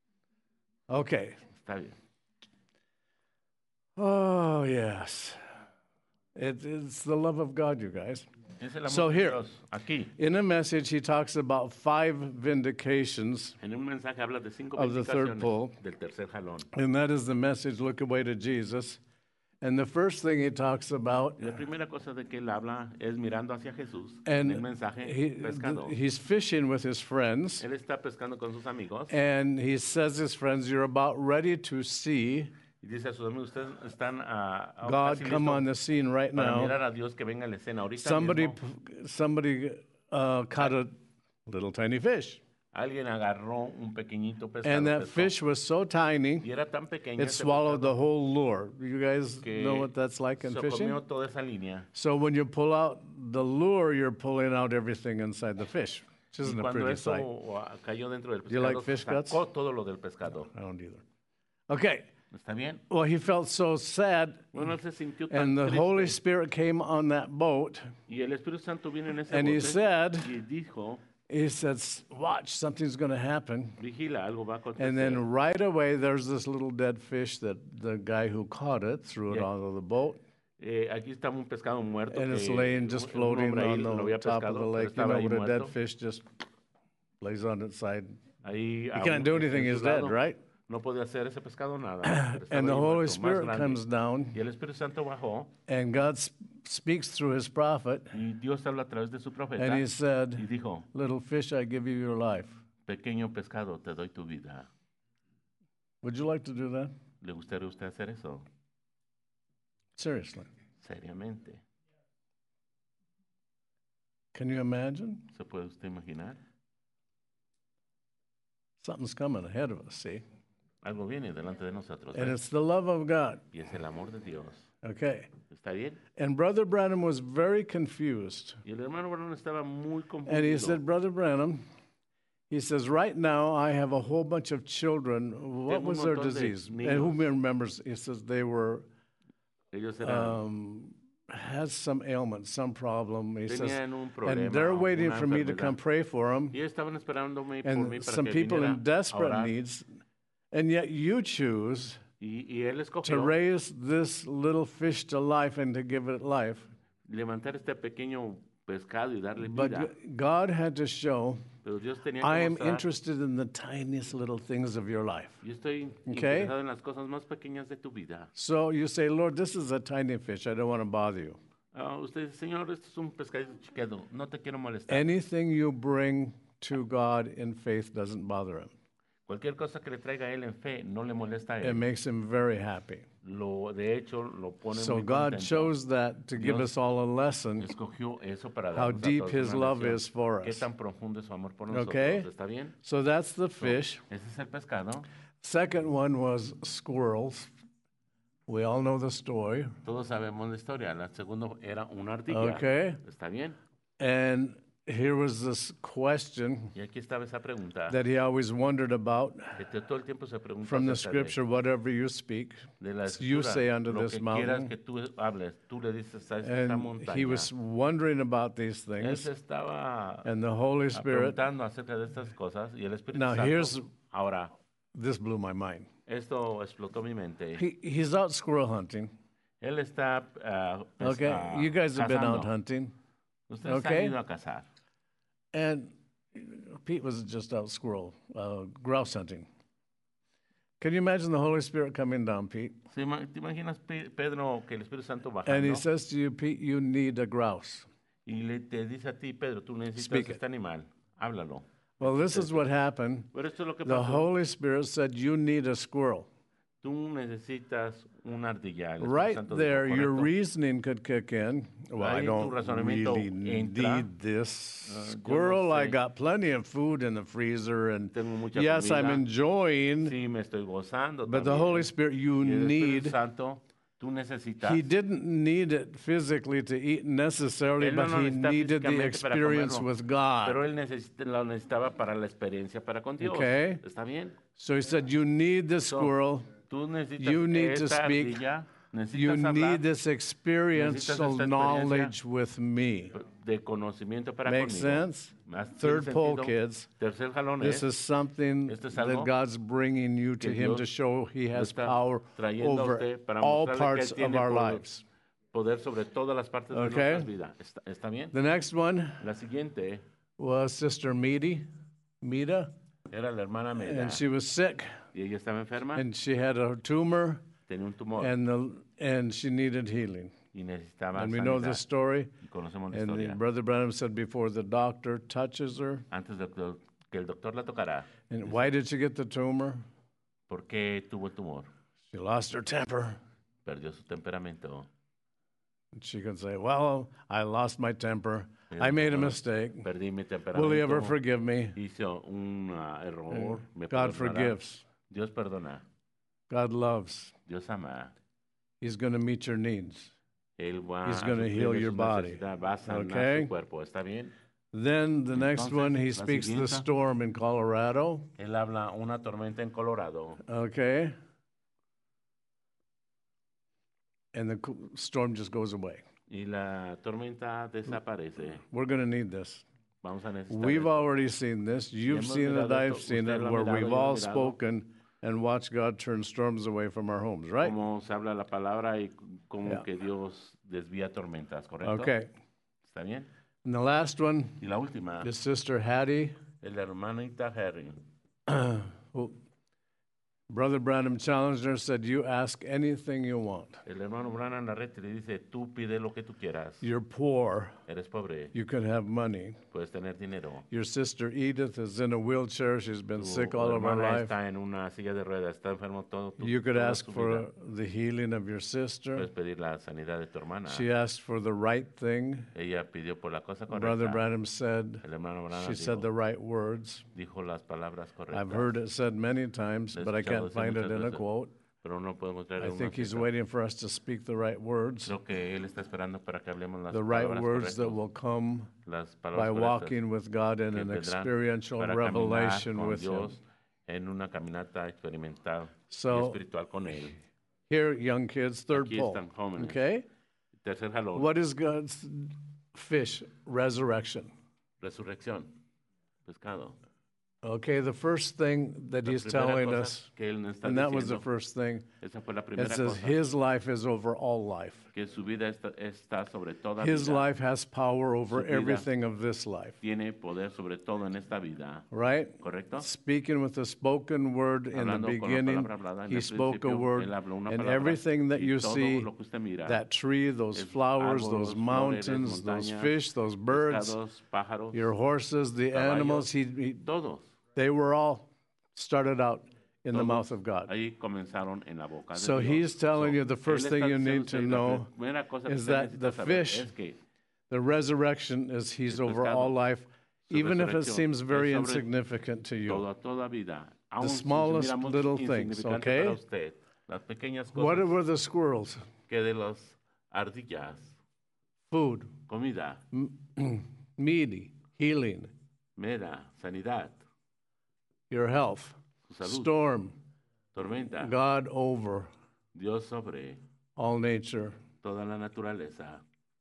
Okay. Está bien. Oh, yes. It, it's the love of God, you guys. Es el amor So de here- Dios. Aquí, In a message, he talks about five vindications, en un mensaje habla de cinco Of the third vindicaciones pull. del tercer jalón. and that is the message, look away to Jesus. And the first thing he talks about, Y la primera cosa de que él habla es mirando hacia Jesús. and en el mensaje, he, pescado. he's fishing with his friends, Él está pescando con sus amigos and he says to his friends, you're about ready to see y dice a sus amigos, ustedes están a, a God casi come listos on the scene right para now. mirar a Dios que venga a la escena. Ahorita Somebody, mismo, somebody uh, caught a little tiny fish. alguien agarró un pequeñito pescado. And that pescó, fish was so tiny, y era tan pequeño it ese swallowed pescado the whole lure. You guys que know what that's like in se fishing? comió toda esa línea. So when you pull out the lure, you're pulling out everything inside the fish, which Y isn't a cuando pretty eso sight. ah, cayó dentro del You like pescado, fish se guts? sacó todo lo del pescado. I don't either. Okay. ¿Está bien? Well, he felt so sad, Bueno, él se sintió tan and the triste. Holy Spirit came on that boat, Y el Espíritu Santo vino en ese and he bote said, y dijo, he said, watch, something's going to happen. vigila, algo va a acontecer. And then right away, there's this little dead fish that the guy who caught it threw it Yeah. onto the boat. Eh, aquí estaba un pescado muerto And it's que laying just un- un floating hombre ahí on lo the había top of pescado, the pero lake. You estaba know, ahí when a dead muerto. fish just lays on its side. Ahí You aún can't do en anything, su he's dead, lado, right? No podía hacer ese pescado nada. pero estaba And the ahí Holy muerto, más Spirit grande. comes down, Y el Espíritu Santo bajó and God s- speaks through his prophet, y Dios habla a través de su profeta and he y said, dijo, little fish, I give you your life. pequeño pescado, te doy tu vida. Would you like to do that? ¿Le gustaría a usted hacer eso? Seriously. Seriamente. Can you imagine? ¿Se puede usted imaginar? Something's coming ahead of us, see? Algo viene delante de nosotros. And ¿eh? it's the love of God. Y es el amor de Dios. Okay. ¿Está bien? And Brother Branham was very confused. Y el hermano Branham estaba muy And he confundido. said, Brother Branham, He says, right now I have a whole bunch of children. What Tengo un was their montón de disease? And niños. who remembers? He says they were, Ellos eran, um, had some ailment, some problem. He says, tenían un and they're problema, waiting una for me to come enfermedad. pray for them. Y ellos estaban esperándome por mí And para some que people viniera in a desperate orar. needs. And yet you choose Y, y él to escogió raise this little fish to life and to give it life. levantar este pequeño pescado y darle But vida. God had to show, Pero Dios tenía I que am mostrar, interested in the tiniest little things of your life. yo estoy Okay. interesado en las cosas más pequeñas de tu vida. So you say, Lord, this is a tiny fish. I don't want to bother you. Ah, usted dice, Señor, esto es un pescadito chiquito, no te quiero molestar. Anything you bring to God in faith doesn't bother him. Cualquier cosa que le traiga a él en fe no le molesta a It él. makes him very happy. Lo, de hecho, lo pone So muy God contento. chose that to give Dios us all a lesson Escogió eso para how darnos a deep todos his una love lección. is for Qué us. tan profundo es su amor por nosotros. Okay. ¿Está bien? So that's the fish. Ese es el pescado. Second one was squirrels. We all know the story. Todos sabemos la historia. La segunda era una ardilla. Okay. ¿Está bien? And here was this question Y aquí estaba esa pregunta. that he always wondered about que todo el tiempo se pregunta from the acerca de- scripture, whatever you speak, de la you escritura. say unto Lo this que mountain. quieras que tú hables, tú le dices a esta And montaña. he was wondering about these Él things. se estaba And the Holy ah, Spirit, preguntando acerca de estas cosas y el Espíritu Now, Santo. here's- Ahora, this blew my mind. esto explotó mi mente. He, he's out squirrel hunting. Él está ah, pues, Okay, ah, you guys have been out cazando. hunting. Ustedes okay. han ido a cazar. And Pete was just out squirrel, uh, grouse hunting. Can you imagine the Holy Spirit coming down, Pete? ¿Se ima- ¿Te imaginas, Pe- Pedro, que el Espíritu Santo And he bajando says to you, Pete, you need a grouse. y le te dice a ti, Pedro, tú necesitas Speak it. este animal? Háblalo. Well, this is what happened. Pero esto es lo que The pasó. Holy Spirit said, you need a squirrel. Tú necesitas una ardilla. El Espíritu Right Santo dijo, there, your "Correcto". reasoning could kick in. Well, I Ahí tu don't razonamiento really entra. need this Uh, yo no squirrel. I sé. got plenty of food in the freezer, and Tengo mucha yes, I'm comida. enjoying. Sí, me estoy gozando. But the también. Holy Spirit, you Y el Espíritu need. Santo, tú necesitas. He didn't need it physically to eat necessarily, Él no but lo he necesita needed the físicamente para experience comerlo, with Pero God. él necesita, lo necesitaba para la experiencia para con Dios. Okay. ¿Está bien? So he said, you need the So, squirrel. Tú necesitas You need to esta speak. ardilla, necesitas You hablar need this experiential Necesitas esta knowledge with me. de conocimiento para Makes conmigo. sense? ¿Más tiene Third pole, sentido? kids. Tercer jalón This es is something Esto es that algo God's bringing you to que Him Dios to show He has está power trayendo a over usted para all mostrarle que parts Él of tiene our poder. lives. poder sobre todas las partes de Okay. nuestras vidas. ¿Está, está bien? The next one La siguiente was Sister Meady, Mita, era la hermana Meda. and she was sick, Y ella estaba enferma, and she had a tumor, tenía un tumor and the and she needed healing. y necesitaba And we know sanidad. the story. Y conocemos la And the historia. Brother Branham said before the doctor touches her, Antes de que que el doctor la tocara, and why did she get the tumor? ¿por qué tuvo el tumor? She lost her temper. Perdió su temperamento. And she could say, "Well, I lost my temper. Ella I made a dijo, mistake. Perdí mi Will He ever temperamento. forgive me?" Hizo un ah, error. me God perdonará. forgives. Dios perdona. God loves. Dios ama. He's going to meet your needs. Él va He's a gonna suplir heal de your sus body. necesidades, va a sanar Okay? su cuerpo. ¿Está bien? Then the next Entonces, one, he la speaks the siguiente. storm in Colorado. Él habla una tormenta en Colorado. Okay. And the co- storm just goes away. Y la tormenta desaparece. We're going to need this. Vamos a necesitar We've esto. already seen this. You've hemos seen it, mirado I've esto. seen Usted it, lo ha where mirado, we've yo lo he all mirado. spoken and watched God turn storms away from our homes, right? Cómo se habla la palabra y cómo Yeah. que Dios desvía tormentas, ¿correcto? Okay. ¿Está bien? And the last one, Y la última, the sister Hattie. el hermanita Harry. Well, Brother Branham challenged her, said, "You ask anything you want. El hermano Branham Larrete le dice, tú pide lo que tú quieras. You're poor. Eres pobre, You can have money. puedes tener dinero. Your sister Edith is in a wheelchair. She's been Tu sick all of her hermana life. está en una silla de ruedas, está enfermo todo. tu- You could toda ask su for vida. the healing of your sister. Puedes pedir la sanidad de tu hermana. She asked for the right thing. Ella pidió por la cosa Brother correcta. Branham said, El hermano Branham she said dijo, the right words. dijo las palabras correctas. I've heard it said many times, Lo he but I escuchado can't decir find it muchas in a veces, quote. pero no podemos traer I una think he's fiesta. waiting for us to speak the right words, Creo que Él está esperando para que hablemos las the right palabras words that correctas, will come las by palabras correctas walking with God in que an vendrán experiential para caminar revelation con with Him. Dios en una caminata experimental y So, espiritual con Él. here, young kids, third Aquí pull. están jóvenes. Okay? Tercer jalón, What is God's fish? Resurrection. resurrección, pescado. Okay, the first thing that La He's primera telling cosa us, que Él nos está and that was the diciendo, first thing, esa fue la it primera says cosa, His life is over all life. que su vida está, está sobre toda His vida. life has power over Su vida everything of this life, Tiene poder sobre todo en esta vida, right? ¿correcto? Speaking with the spoken word in the Hablando con la beginning, palabra hablada en He el spoke a principio, word, Él habló una and palabra, everything that y you todo see, lo que usted mira, that tree, those es flowers, those árboles, mountains, flores, those montañas, fish, those birds, pescados, pájaros, your horses, the caballos, animals, he, he, todos. they were all started out in the Todos mouth of God. ahí comenzaron en la boca de So Dios. He's telling you the Él first está thing you diciendo need a to usted, la know primera cosa que is usted that necesita the saber fish, es que the resurrection is He's El over pescado, all life, su even if it resurrección, seems very es sobre insignificant to you. toda, toda vida, aun si smallest miramos little things, insignificante okay? para usted, las pequeñas What cosas were the squirrels? que de las ardillas, Food, comida, meat, healing, mera, sanidad, your health, su salud, storm, tormenta, God over Dios sobre all nature. toda la naturaleza,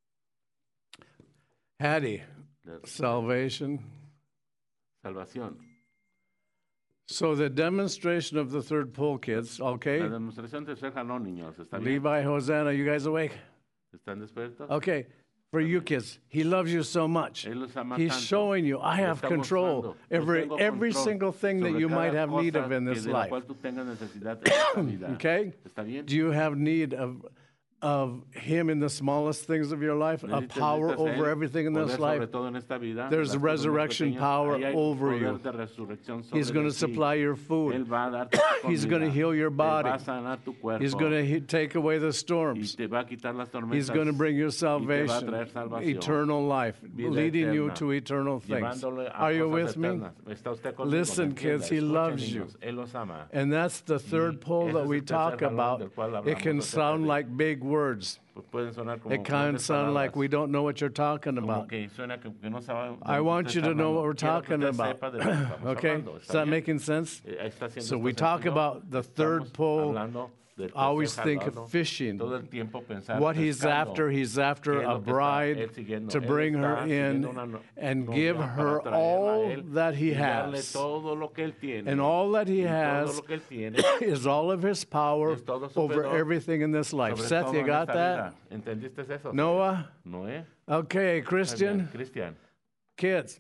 Hattie, la salvation. salvación. So the demonstration of the third pole, kids, okay? La demostración de ser jalón, niños, ¿está bien? Levi, Hosanna, you guys awake? ¿Están despiertos? Okay, for you kids, He loves you so much. Él los ama He's tanto. showing you, I Le have está control mostrando, every yo tengo every control single thing that sobre you cada might have need cosa of in que this de la life. cual tú tengas necesidad en esta vida. Okay? ¿Está bien? Do you have need of of Him in the smallest things of your life, a Necesitas- power necesitas over él, everything in poder this sobre life? todo en esta vida, There's las cosas más resurrection pequeñas, power ahí hay over poder you. de resurrección sobre He's going to de ti. supply your Él food. va a darte tu He's going to comida. heal your Él body. va a sanar tu cuerpo. He's going to he- take away the y storms. te va a quitar las tormentas. He's going to bring you y te va a salvation, traer salvación, eternal life, vida leading you eterna, to eternal things. llevándole a Are you cosas with me? eternas. ¿Está usted conmigo? Listen, ¿Me kids, entiende? He Escuchen, loves you. niños, Él los ama. And that's the third pole ese that es we el tercer talk jalón about. del cual It hablamos can acerca sound de- like big words. Pues pueden sonar como It can grandes sound like palabras, we don't know what you're talking como about. que suena que- que no sabe de I lo que want usted you está to know hablando. what we're Quiero que talking usted about. sepa de lo que estamos Okay? hablando. Is ¿Está that bien? making sense? Eh, ¿está haciendo So esto we talk sencillo? about the third Estamos pole. hablando del I always tercer think jalón. of fishing. Todo el tiempo pensar What he's pescando. after, he's after ¿Qué es a lo que está bride él siguiendo? to Él bring está her siguiendo in una no- and novia give para her traerla a all él that he y darle has. todo lo que él tiene. And all that he Y todo has lo que él tiene is all of his power es todo su over poder everything in this life. sobre Seth, todo you en got esta that? vida. ¿Entendiste eso? Noah? Noé. Okay, Está bien. Christian, Cristian. kids.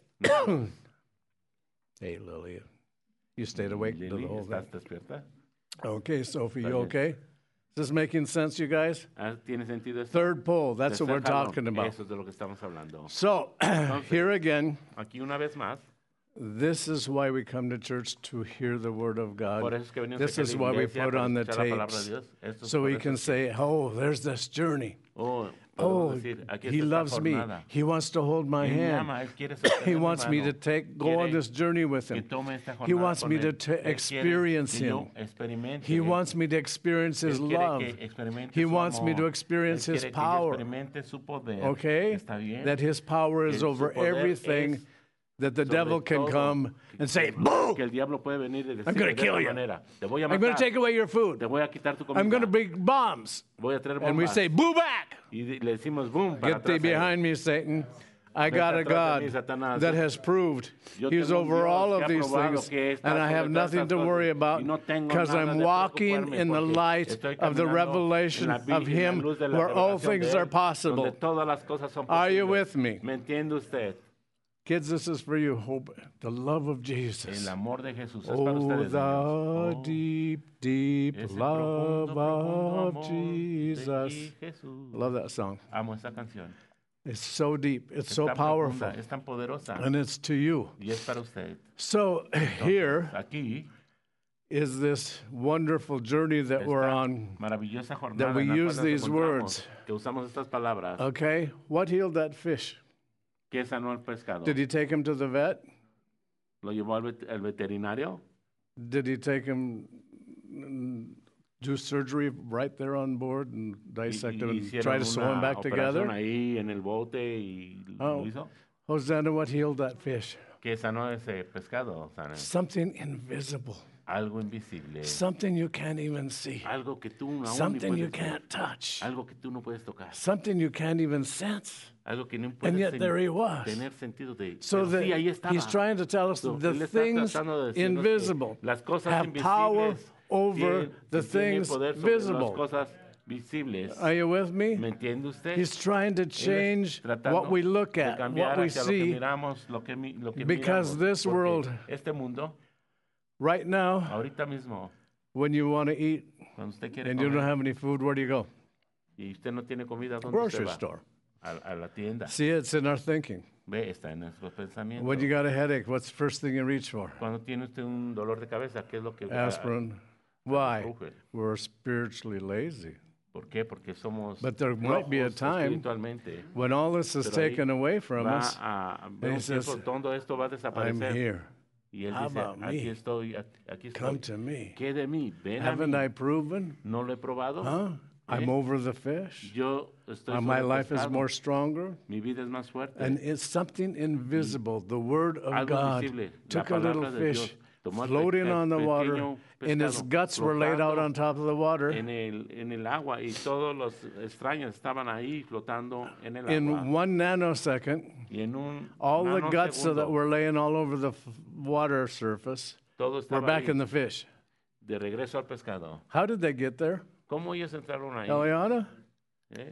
Hey, Lily, you stayed awake the Lili, whole ¿estás thing. despierta? Okay, Sophie, Está you bien. okay? Is this making sense, you guys? Ah, ¿Tiene sentido esto? Third pole, that's what Tercer we're jalón. talking about. Eso es de lo que estamos hablando. So, here again, Aquí una vez más, this is why we come to church to hear the word of por God. eso es que venimos This aquí a is la why we iglesia put para on the escuchar la palabra de tapes Dios. Esto es so por we eso can que- say, oh, there's this journey. Oh, podemos Oh, decir, aquí he está esta loves me. jornada. He wants to hold my Él me hand. ama, él quiere sostener He mi wants me mano. to take go Quiere on this journey with que him. tome esta He jornada wants con me él. to Él t- quiere experience que yo him. experimente He wants me to experience his Él quiere love. que experimente He su wants me amor. to experience Él his quiere que yo power. experimente su poder. Okay? ¿Está bien? That his power is Que over su poder everything, es that the sobre devil can todo. come and say, Que boo! el diablo puede venir y decir I'm gonna de kill esta you. manera, te voy a I'm going matar, to take away your food. te voy a quitar tu comida, I'm going to bring bombs. voy a traer bombas. And we say, boo back! y di- le decimos boom para Get thee atrás a él. behind me, Satan. I Vete got a atrás de God mí, Satanás. that has proved Yo He's tengo un over Dios all que of ha these probado things, que está and I sobre have todas nothing estas to worry cosas. about Y no tengo because nada I'm de walking preocuparme in the porque light estoy of the caminando revelation en la of vi- en la Him luz de la where all revelación de things Él, are possible. donde todas las cosas son Are you posibles. with me? ¿Me entiende usted? Kids, this is for you. Hope the love of El Jesus. amor de Jesús es para Oh, ustedes, the niños. Oh, deep, deep ese love profundo, profundo of amor Jesus. de Jesús. Love that song. Amo esa canción. It's so deep. It's Es so tan powerful. profunda, es tan poderosa And it's to you. y es para usted. So here Aquí is this wonderful journey that we're esta on. maravillosa jornada that we en la cual use nos these encontramos, words. que usamos estas palabras. Okay? What healed that fish? ¿Qué sanó el pescado? Did he take him to the vet? ¿Lo llevó al vet- el veterinario? Did he take him mm, do surgery right there on board and Y- dissect y them and hicieron try to sew them una back operación together? ahí en el bote y Oh. lo hizo. Hosanna, what healed that fish? Que sanó ese pescado, Sana. Something invisible, Algo invisible. something you can't even see, Algo que tú aún ni something you puedes ver. can't touch, Algo que tú no puedes tocar. something you can't even sense. Algo que no And puede yet sen- there he was. tener sentido de. So Pero that sí, ahí estaba. he's trying to tell us So, the él está things tratando de decirnos que invisible las cosas have power invisibles over tienen- the que tienen things poder sobre visible. Las cosas visibles. Are you with me? ¿Me entiende usted? He's trying to Él es change tratando what we look de at, cambiar what we hacia lo que see. miramos, lo que mi- lo que Because miramos, this porque world- este mundo, Right now, ahorita mismo, when you want to eat cuando usted quiere and you don't comer have any food, where do you go? y usted no tiene comida, ¿dónde Grocery usted va? store. A, a la tienda. See, it's in our thinking. Ve, está en nuestros pensamientos. When you got a headache, what's the first thing you reach for? Cuando tiene usted un dolor de cabeza, ¿qué es lo que Aspirin. Why? Ibuprofen. We're spiritually lazy. ¿Por qué? Porque somos But there might be a flojos time espiritualmente. when all this is Pero ahí taken away from Va us, a, he ver un says, tiempo, todo esto va a I'm desaparecer. here. Y él How dice, about aquí me? estoy, aquí- aquí Come estoy. to me. ¿Qué de mí? Ven a Haven't mí. I proven? ¿No lo he probado? Huh? I'm ¿Eh? over the fish. Yo estoy Uh, my sobre life is pescado. more stronger. Mi vida es más fuerte. And it's something invisible. The word of Algo God invisible. La took a little palabra de fish Dios tomó al floating pe- on the water, pequeño and its pescado guts were laid out flotando on top of the water. en el, en el agua y todos los extraños estaban ahí flotando en el In agua. one nanosecond, Y en un all the guts that nanosegundo, were laying all over the f- water surface todo were estaba back ahí, in the fish. de regreso al pescado. How did they get there? ¿Cómo ellos entraron ahí? Eliana? ¿Eh?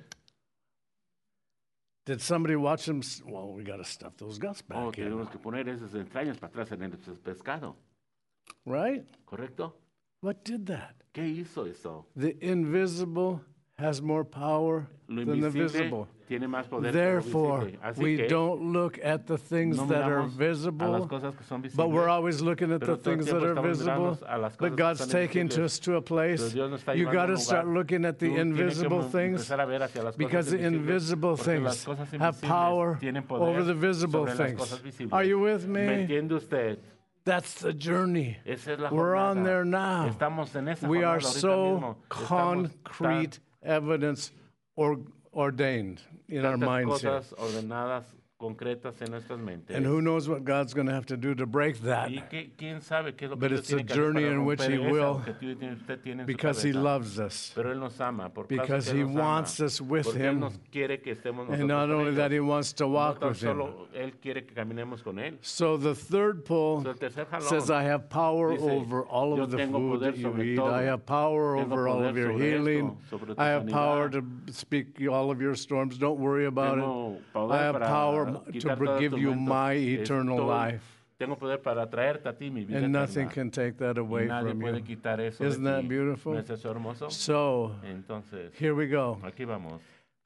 Did somebody watch them? s- Well, we got to stuff those guts Oh, back in, tenemos que poner esas entrañas para atrás en el pes- pescado, right? ¿correcto? What did that? ¿Qué hizo eso? The invisible has more power Lo than the invisible visible. tiene más poder que lo Therefore, visible. Así we que don't look at the things no that are miramos a las visible, cosas que son visibles, but we're always looking at pero the todo el things that tiempo are estamos visible. mirando a las cosas But que God's están taking to invisibles. us to a place. Pero Dios nos está You llevando a got un to start lugar. looking at the Tú tienes que invisible mo- things empezar a ver hacia las cosas because the invisibles, invisible porque las things cosas have invisibles power tienen poder over the visible sobre las things. cosas visibles. Are you with ¿Me me? entiende usted? That's the journey. Esa es la We're jornada. on there now. Estamos en esa We jornada are ahorita so mismo. Estamos concrete evidence or ordained in our tantas minds here. cosas ordenadas, concretas en nuestras mentes. And who knows what God's going to have to do to break that Y qué- quién sabe qué es lo que But Dios it's a tiene que hacer journey para in which romper He ese will, objetivo que usted tiene en su because He cabeza. loves us. Pero Él nos ama, por causa Because que He Él nos ama, wants us with porque Él Him. nos quiere que estemos And nosotros not con only ellos. that, He wants to No walk tan with Him. solo Él quiere que caminemos con Él. So the third pull So, el tercer jalón says, I have power dice, over all "Yo of the tengo food poder that you sobre eat. todo. I have power Tengo over all poder of your sobre esto, healing. sobre tu I have power sanidad. to speak all of your storms. Don't worry about Tengo it. poder I have para power quitar to todas give tus you tormentas. my eternal Estoy- life. Tengo poder para traerte a ti mi vida And nothing eterna. can take that Y away nadie from puede you. quitar eso de Isn't that ti. beautiful? ¿No es eso hermoso? So Entonces, here we go. aquí vamos.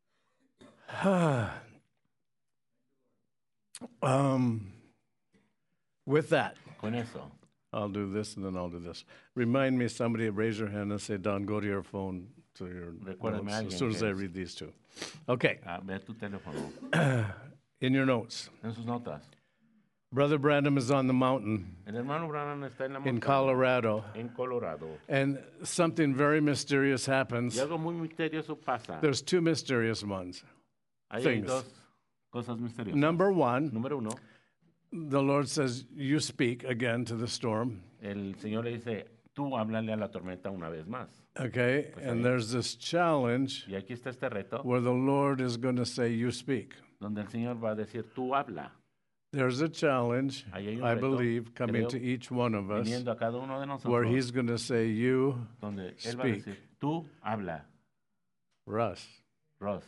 um, with that, Con eso. I'll do this and then I'll do this. Remind me, somebody raise your hand and say, Don, go to your phone to your Recuérdame notes a as alguien soon as que I es- read these two. Okay, Ah, ve tu teléfono. in your notes. En sus notas. Brother Branham is on the mountain El hermano Branham está en la in montaña. Colorado, En Colorado. and something very mysterious Y happens. algo muy misterioso pasa. There's two mysterious ones. Ahí hay things. dos cosas misteriosas. Number one, Número uno, the Lord says, you speak again to the storm, el Señor le dice, tú háblale a la tormenta una vez más. okay? And there's this challenge Y aquí está este reto, where the Lord is going to say, you speak. donde el Señor va a decir, tú habla. There's a challenge, Ahí hay un I reto, believe, coming creo, to each one of us, Viniendo a cada uno de where nosotros, He's going to say, you, donde Él va a speak. decir, tú habla, Russ. Ross.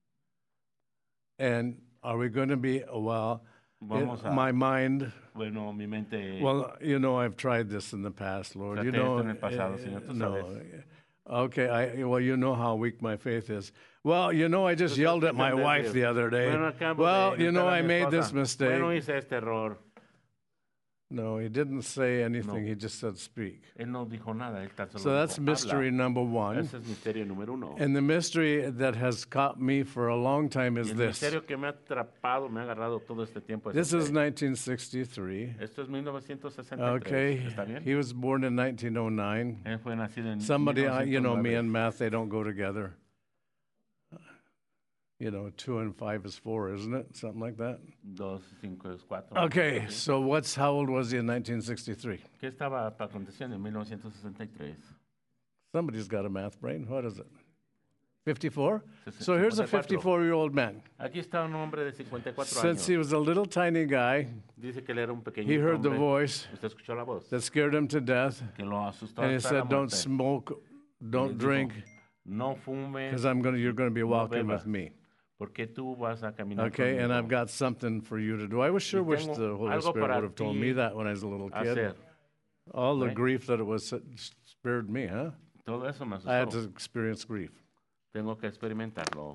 And are we going to be, well, Vamos it- a, my mind, bueno, mi mente, well, you know, I've tried this in the past, Lord. You Traté know, esto en el pasado, eh, Señor, tú no. sabes. Okay, I, well, you know how weak my faith is. Well, you know, I just Tú yelled sabes at my entender, wife Dios. the other day. Bueno, acabo Well, de you know, gritar a I mi made esposa, this mistake. Bueno, hice este error. No, he didn't say anything. He just said speak. Él no dijo nada, él tan solo So that's dijo, mystery habla. number one. Ese es misterio número uno. And the mystery that has caught me for a long time Y is el this. misterio que me ha atrapado, me ha agarrado todo este tiempo es This este. is nineteen sixty-three. Esto es mil novecientos sesenta y tres, Okay. ¿está bien? He was born in nineteen oh nine. Él fue nacido en Somebody, uh, you know, me mil novecientos nueve. and math, they don't go together. You know, two and five is four, isn't it? Something like that. Dos, cinco, es cuatro. Okay, ¿sí? so what's how old was he in nineteen sixty-three? ¿Qué estaba aconteciendo en mil novecientos sesenta y tres? Somebody's got a math brain. What is it? fifty-four? Ses- So here's a cincuenta y cuatro. fifty-four-year-old man. Aquí está un hombre de cincuenta y cuatro Since he años. was a little tiny guy, Dice que él era un pequeño he heard the hombre. voice Usted escuchó la voz. that scared him to death, Que lo asustó and he hasta la said, "Don't muerte. smoke, Y don't dijo, drink, no fume, because I'm gonna, you're going to be no walking beba, with me." porque tú vas a caminar Okay, and conmigo. I've got something for you to do. I was sure Y wish tengo the Holy algo Spirit para would have told ti me that when I was a little kid. hacer. All the right? grief that it was it spared me, huh? Todo eso me I had asustó. to experience grief. Tengo que experimentarlo.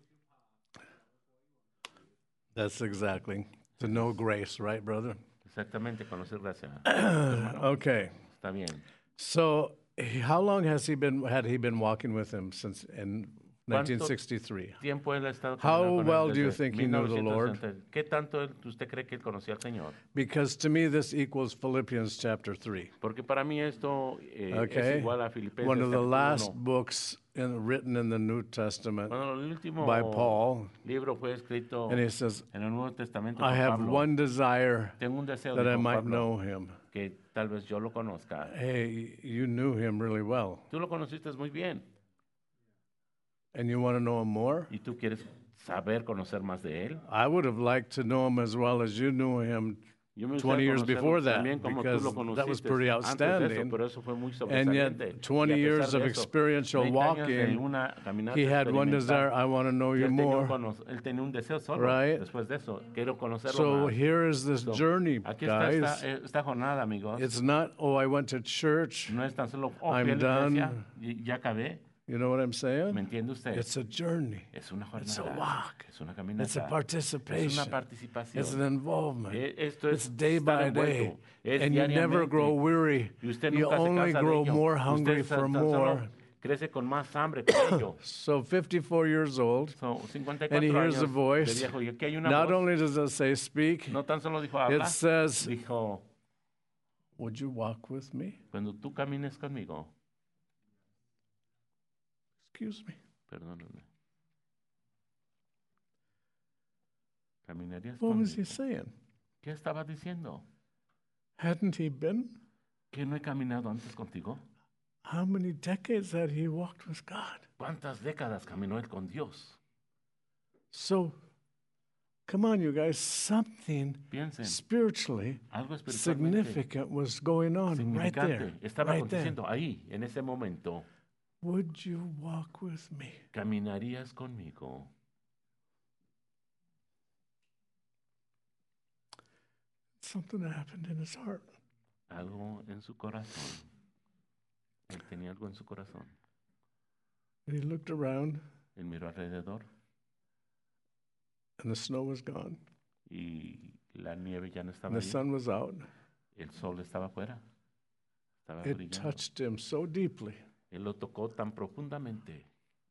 That's exactly to know grace, right, brother? Exactamente, conocer gracia. Okay, Está bien. so he- how long has he been? Had he been walking with him since in nineteen sixty-three? Tiempo él ha estado How caminando con él well do you desde think he knew the Lord? mil novecientos sesenta. ¿Qué tanto él- usted cree que él conocía al Señor? Because to me this equals Philippians chapter three. Porque para mí esto eh, Okay, es igual a Filipenses one of the capítulo last uno. books in, written in the New Testament Bueno, el último by Paul, libro fue escrito and he says, en el Nuevo Testamento "I por have Pablo. one desire Tengo un deseo that I dijo might Pablo, know him." que tal vez yo lo conozca. Hey, you knew him really well, Tú lo conociste muy bien and you want to know him more? y tú quieres saber, conocer más de él. I would have liked to know him as well as you knew him, Yo me twenty gustaría years conocerlo before that, también como tú because lo that was conociste pretty antes de eso, outstanding. pero eso fue muy and sobresaliente. yet twenty Y a pesar years de of eso, experiential veinte años de walking, una caminata he had one experimental, desire, I want to know y you él tenía un more. cono- él tenía un deseo solo. Right? Después de eso, quiero conocerlo So más. here is this So, journey, aquí está esta, guys. eh, esta jornada, amigos. It's not, oh, I went to church. No es tan solo, oh, I'm fui a la iglesia, done. y ya acabé. You know what I'm ¿Me saying? entiende usted? It's a journey. Es una It's a jornada. walk. Es una caminata. It's a Es una participation. participación. It's an involvement. Eh, Esto es It's day estar by day. envuelto. Es And you never diariamente. grow weary. Y usted You nunca se only cansa de grow ello. more Usted hungry sa- for tan solo more. crece con más hambre por ello. So fifty-four years old, Son cincuenta y and he cuatro hears años a voice. de viejo. Y aquí hay una Not voz. only does it say speak, No tan solo dijo it habla, says, dijo, would you walk with me? cuando tú camines conmigo, Excuse me. perdóname. ¿Caminarías What was he conmigo? saying? ¿Qué estaba diciendo? Hadn't he been? ¿Que no he caminado antes contigo? How many decades had he walked with God? ¿Cuántas décadas caminó él con Dios? So, come on, you guys, something Piensen, spiritually algo espiritualmente significant was going on right there. significante estaba Right there. aconteciendo ahí, en ese momento. Would you walk with me? ¿Caminarías conmigo? Something happened in his heart. Algo en su corazón. Él tenía algo en su corazón. And he looked around, Él miró alrededor and the snow was gone, y la nieve ya no and estaba the ahí. sun was out. El sol estaba afuera. Estaba It brillando. touched him so deeply, Él lo tocó tan profundamente,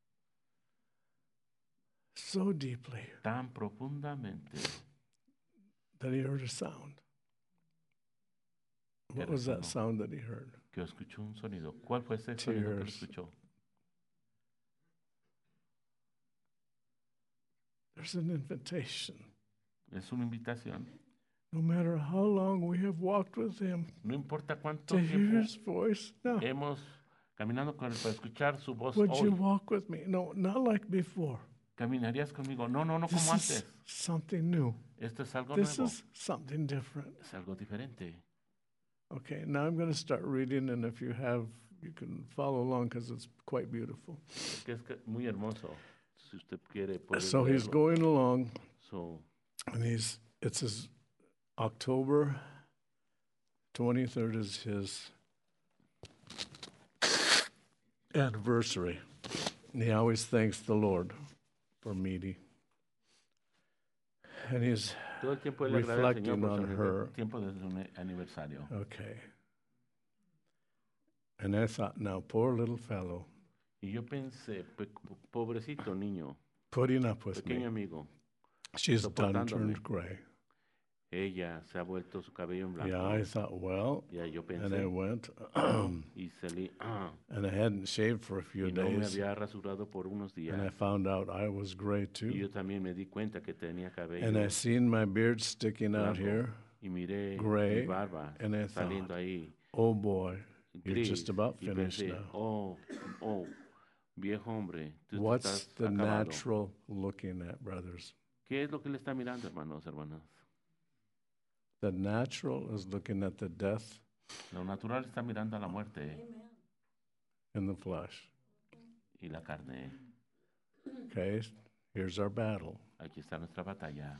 so deeply, tan profundamente. that he heard a sound. What Que was that resonó. sound that he heard? Que escuchó un sonido. ¿Cuál fue ese sonido que Tears. escuchó? There's an invitation. Es una invitación. No matter how long we have walked with him, No importa cuánto to hear tiempo his voice. No. hemos caminado con él para escuchar su voz Would you hoy. walk with me? No, not like before. ¿Caminarías conmigo? No, no, no This como is antes. something new. Esto es algo This nuevo. is something different. Es algo diferente. Okay, now I'm going to start reading, and if you have, you can follow along because it's quite beautiful. Es que es que- muy hermoso. Si usted quiere, puede So he's leerlo. going along, So, and he's, it's his October twenty-third is his anniversary. And he always thanks the Lord for meeting. And he's Todo el tiempo él le agradece al Señor reflecting por su on aniver- her. tiempo de su ne- aniversario. Okay. And I thought, now, poor little fellow, Y yo pensé, pe- pobrecito niño, putting up with me. pequeño amigo, She's done soportándome. turned gray. ella se ha vuelto su cabello en blanco. Yeah, I thought, well, Ya yo and I pensé, went, y salí, ah, and I hadn't shaved for a few y no me days, había rasurado por unos días. and I found out I was gray Y too. yo también me di cuenta que tenía cabello And I seen my beard sticking out blanco, here. y miré gray, mi barba and I saliendo thought, ahí, Oh boy, you're gris, just about y finished pensé, now. oh, oh, viejo hombre, tú What's estás the acabado. natural looking at, brothers? ¿Qué es lo que le está mirando, hermanos, hermanas? The natural is looking at the death Lo natural está mirando a la muerte in the flesh. y la carne. Okay, here's our battle. Aquí está nuestra batalla.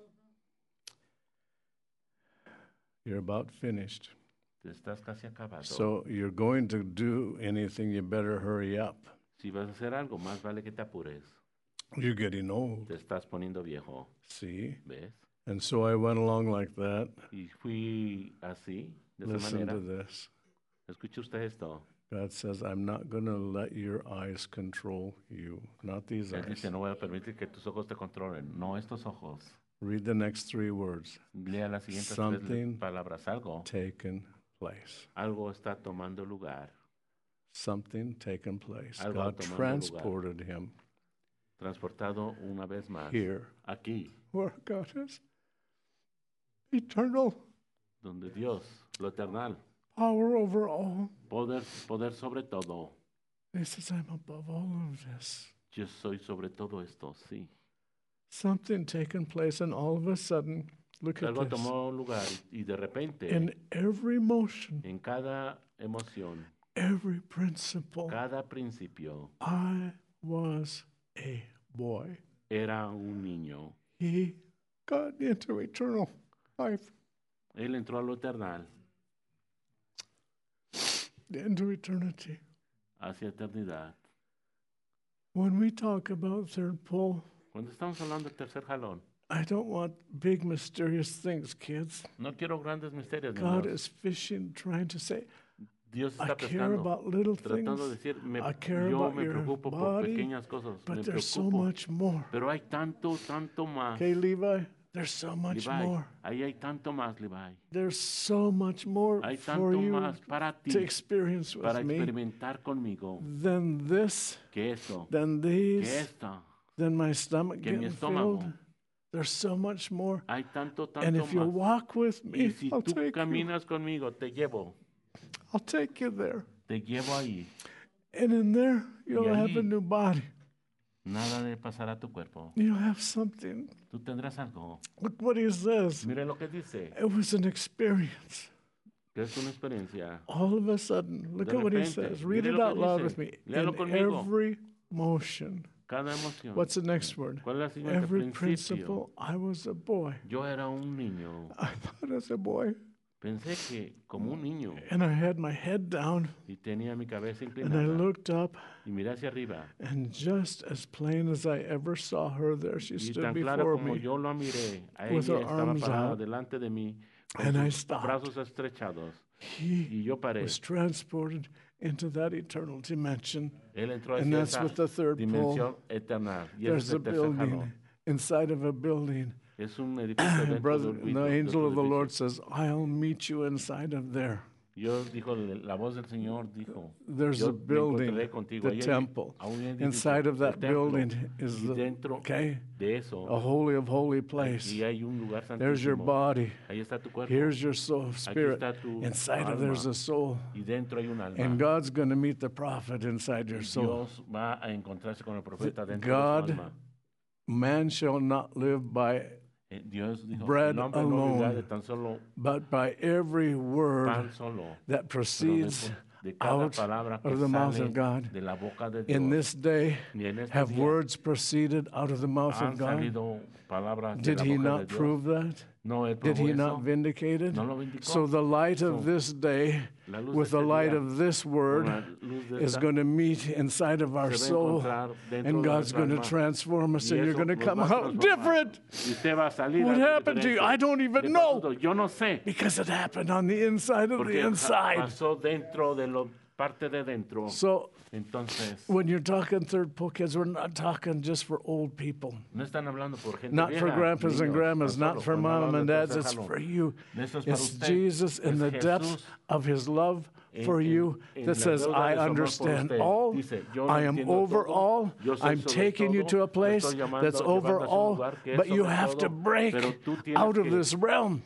You're about finished. Tú estás casi acabado. So you're going to do anything, you better hurry up. Si vas a hacer algo, más vale que te apures. You're getting old, Te estás poniendo viejo, see? ¿ves? And so I went along like that. Y fui así, de esa Listen manera. to this. Escuche usted esto. God says, I'm not going to let your eyes control you, not these Él eyes. dice, no voy a permitir que tus ojos te controlen. No estos ojos. Read the next three words. Lea las siguientes tres Something palabras. Algo, taken place. algo está tomando lugar. Something taken place. Algo God tomando transported him Transportado una vez más. here Aquí, where God is eternal, donde Dios, lo eternal, power over all. poder, poder sobre todo. He says, I'm above all of this. Yo soy sobre todo esto, sí. Something taken place, and all of a sudden, look at Algo this. tomó lugar y de repente, In every motion, en cada emoción, every principle, cada principio, I was a boy. era un niño. He got into eternal life, Él entró a lo eternal, into eternity. hacia eternidad. When we talk about third pole, Cuando estamos hablando del tercer jalón, I don't want big mysterious things, kids. no quiero grandes misterios, God niños. is fishing, trying to say, Dios I está care pescando, about little tratando de things, decir, me, I care yo about me your preocupo por body, pequeñas cosas, me but there's so preocupo, much more. pero hay tanto, tanto más. Okay, Levi, there's so much Levi, more. ahí hay tanto más, Levi. There's so much more Hay for tanto you más para ti, to experience with para me experimentar conmigo, than this, que esto, than que these, esto, than my stomach que mi getting estómago. filled. There's so much more. hay tanto, And tanto if you más. walk with Y me, si I'll tú take you. caminas conmigo, te llevo, I'll take you there. te llevo ahí. And in there, you'll have a ahí- new body. Nada le pasará a tu cuerpo. You'll have something. Tú tendrás algo. Look what he says. Mire lo que dice, It was an experience. que es una experiencia. All of a sudden, look De at what he repente, says. Read mire it lo out que loud dice. with me. Léalo In conmigo. every motion. Cada emoción. What's the next word? ¿Cuál es la siguiente? Every Principio. principle. I was a boy. Yo era un niño. I thought as a boy. Pensé que como un niño And I had my head down y tenía mi cabeza and I inclinada looked up, y miré hacia arriba. and just as plain as I ever saw her, there she Y stood tan claro before como me. yo lo miré, a with ella her estaba arms parada out. delante de mí con And I sus stopped. brazos estrechados. He Y yo paré. was transported into that eternal dimension. Él entró And hacia that's esa with the third dimensión eterna. Y ese es There's a el tercer jalón. building inside of a building. Es un edificio dentro Brother, de un the edificio, angel de of the otro Lord edificio. says, I'll meet you inside of there. Yo dijo, la voz del Señor dijo, There's yo a me building, encontraré contigo. the Ahí hay- temple. a un edificio, Inside of el that templo. building is Y the, dentro okay, de eso, a holy of holy place. y hay un lugar There's your santísimo. body. Ahí está tu cuerpo. Here's your soul, Aquí spirit. está tu Inside of alma. there's a soul. Y dentro hay un alma. And God's going to meet the prophet inside your soul. Dios va a encontrarse con el profeta dentro God de su alma. Man shall not live by, Eh, Dios dijo, bread el hombre no vivirá alone, de tan solo but by every word pan solo, that pero de, proceeds de cada out palabra que of the mouth sale of God. de la boca de Dios. In this day, Y en este have día words proceeded out of the mouth han of God. salido palabras de Did la he boca de not Dios. prove that? No, él Did probó he eso. not vindicate it? No lo vindicó. So the light of So, this day la luz with de the este light día, of this con word la luz de is esta, going to meet inside of our se va a soul, encontrar dentro and de God's nuestra going to alma. transform us, Y and you're eso going to nos come va a out transformar. different. Y usted va a salir What algo happened to you? diferente. I don't even ¿Qué know. pasó? Yo no sé. Because it happened on the inside of the Porque inside. pasó dentro de lo parte de dentro. So Entonces, when you're talking third pull kids, we're not talking just for old people. no están hablando por gente Not vieja, for grandpas and niños, grandmas, tan not solo. for Cuando mom hablamos and de dads, todo ese it's jalón. for you. Eso es para It's usted. Jesus in Es the depth Jesús of his love en- for en- you en that la says, deuda I de su amor por understand usted. all, Dice, yo lo I am entiendo over todo, all, yo soy I'm sobre taking you todo, to a te place estoy llamando, that's over llevando a un all, lugar que es but you sobre have to todo, break pero tú tienes out of que this realm.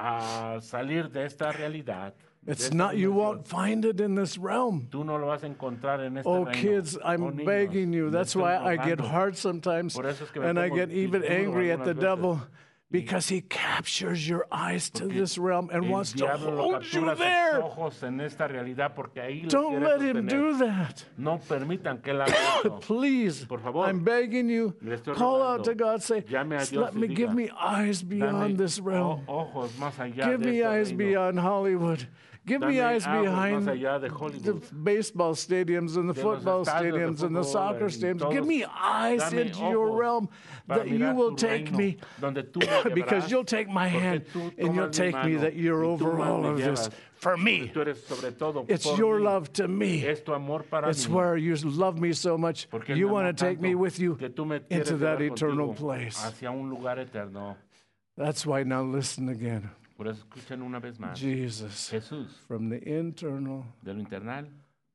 a salir de esta realidad. de It's esta not, you dimensión. won't find it in this realm. Tú no lo vas a encontrar en este Oh, reino. kids, Oh, I'm niños, begging you. le That's estoy why I get rogando. hard sometimes, Por eso es que me and I pongo get even duro angry at the algunas devil veces. because he captures your eyes to Porque this realm and el wants to diablo lo hold captura you sus there. ojos en esta realidad porque ahí los Don't quiere let him sostener. do that. No permitan que él haga eso. Please, Por favor. I'm begging you, Le estoy call rogando. out to God, say, Llame a Dios let y me, diga, give me eyes beyond Dame this realm. o- ojos más allá Give de me este eyes reino. beyond Hollywood. Give me Dame eyes ojos behind más allá de the Hollywood. baseball stadiums and the De los football estadios de stadiums and the fútbol soccer y stadiums. todos. Give me eyes Dame into your ojos realm para that you mirar will tu take reino, me donde tú me because llevarás, you'll take my porque hand tú and you'll tomas mi take me mano, that you're y tú over me all of this llevas, for porque me. tú eres sobre todo It's por your mí. love to me. Es tu amor para It's mí. where you love me so much, Porque you me want amó to take tanto me with you que tú me quieres into that llevar eternal contigo place. hacia un lugar eterno. That's why now listen again. Por eso escuchen una vez más. Jesus, Jesús, from the internal, de lo internal,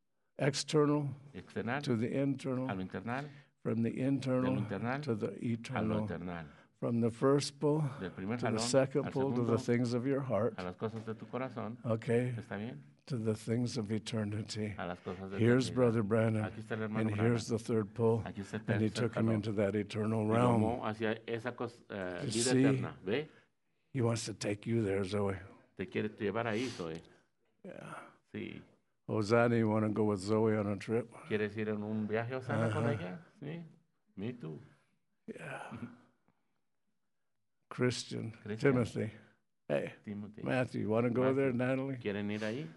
external external, to the a lo internal, internal, from the de lo internal internal, to the a lo eternal, eternal. from the first pull Del primer to the jalón second al pull to segundo, the things of your heart, a las cosas de tu corazón. okay, ¿Está bien? to the things of eternity. A las cosas de Here's eternidad. Brother Brandon, Aquí está el hermano and Branham. here's the third pull, Aquí está el and he tercer took him jalón. into that eternal Y realm. tomó hacia esa cosa, eh, You vida see? eterna. ¿Ve? He wants to take you there, Zoe. Te quiere llevar ahí, Zoe. Yeah. Sí. Hosanna, you want to go with Zoe on a trip? ¿Quieres ir en un viaje, Osana, con Ajá. ella? Sí. Me too. Yeah. Christian, Christian. Timothy. Hey, Timothy. Matthew, you want to go Matthew. there, Natalie? ¿Quieren ir ahí?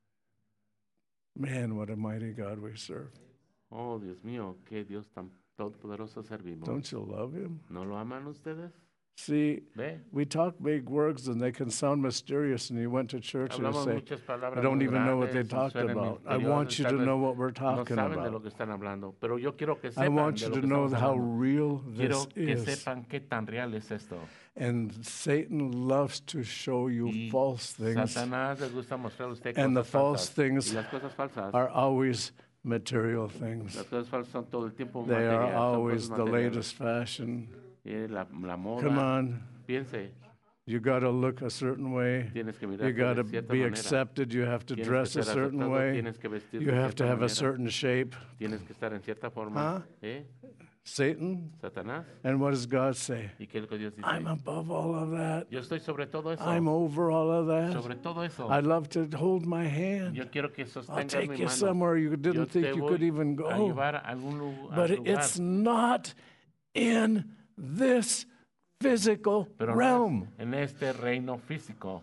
Man, what a mighty God we serve. Oh, Dios mío, qué Dios tan todopoderoso servimos. Don't you love him? ¿No lo aman ustedes? See, ¿Ve? we talk big words and they can sound mysterious, and you went to church and you Hablamos say, muchas palabras I don't muy even know what they grandes, talked suenan about. I misteriosas, want you tal to vez know what we're no talking saben de lo about. que están hablando, pero yo quiero que I sepan want de you lo to que know estamos how hablando. real this Quiero que is. sepan qué tan real es esto. And Satan loves to show you Y false things Satanás le gusta mostrar a usted And the cosas false falsas. things Y las cosas falsas, are always material things. las cosas falsas son todo el tiempo They are material, son always cosas the materiales. latest fashion. Y la, la moda, Come on. piense, You got to look a certain way. tienes que You mirar got to de cierta be manera. accepted. You have to Tienes dress que a ser certain aceptado, way. tienes que vestir You de have to cierta have a manera, certain shape. tienes que estar en cierta forma. Huh? ¿Eh? Satan. Satanás. And what does God say? ¿Y qué es lo que Dios dice? I'm above all of that. Yo estoy sobre todo eso. I'm over all of that. Sobre todo eso. I'd love to hold my hand. Yo quiero que I'll sostengas take mi you mano. somewhere you Yo didn't te think you voy could even a go. llevar a algún lu- a But lugar. it's not in this physical Pero no realm. es en este reino físico.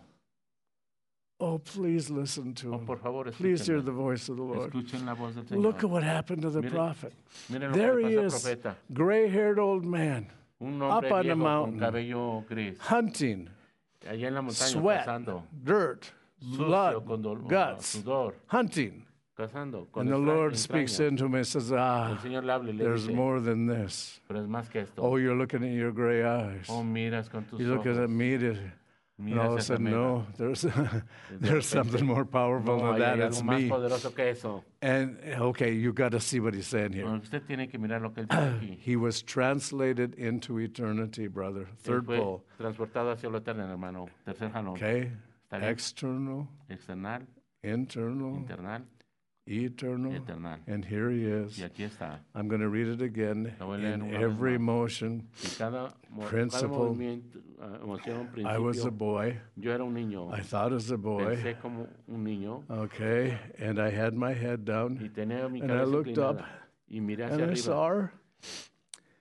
Oh, please listen to Oh, him. por favor, Please hear escúchenme. the voice of the Lord. Escuchen la voz del Señor. Look at what happened to the Mire- prophet. Miren lo que There le he pasó al is, profeta. gray-haired old man, Un up hombre on the viejo con mountain, cabello gris. hunting, Allá en la montaña sweat, cazando. dirt, Sucio blood, con dol- guts, sudor. hunting. Cazando. Con And the extra- Lord speaks entrañas. into him and says, El ah, Señor le habla y le there's dice, more than this. pero es más que esto. Oh, you're looking at your gray eyes. Oh, miras con tus You look ojos. at me, and Miras all of a hacia sudden, mí. no, there's, De there's repente, something more powerful no, than ahí that. hay That's algo más me. poderoso que eso. And, okay, you got to see what he's saying here. Bueno, usted tiene que mirar lo que él dice aquí. He was translated into eternity, brother. Él Third fue pull. transportado hacia lo eterno, hermano. Tercer jalón. Okay? Está bien. External, External, internal, internal, eternal. eternal. And here he is. Y aquí está. I'm going to read it again. Lo voy a leer In una vez every más. motion, Y cada, mo- cada Principle. movimiento, ah, emoción, I was a principio. boy. Yo era un niño. I thought as a boy. Pensé como un niño. Okay? And I had my head Y down. tenía mi And I cabeza looked up, inclinada. Y miré And hacia I arriba. saw her.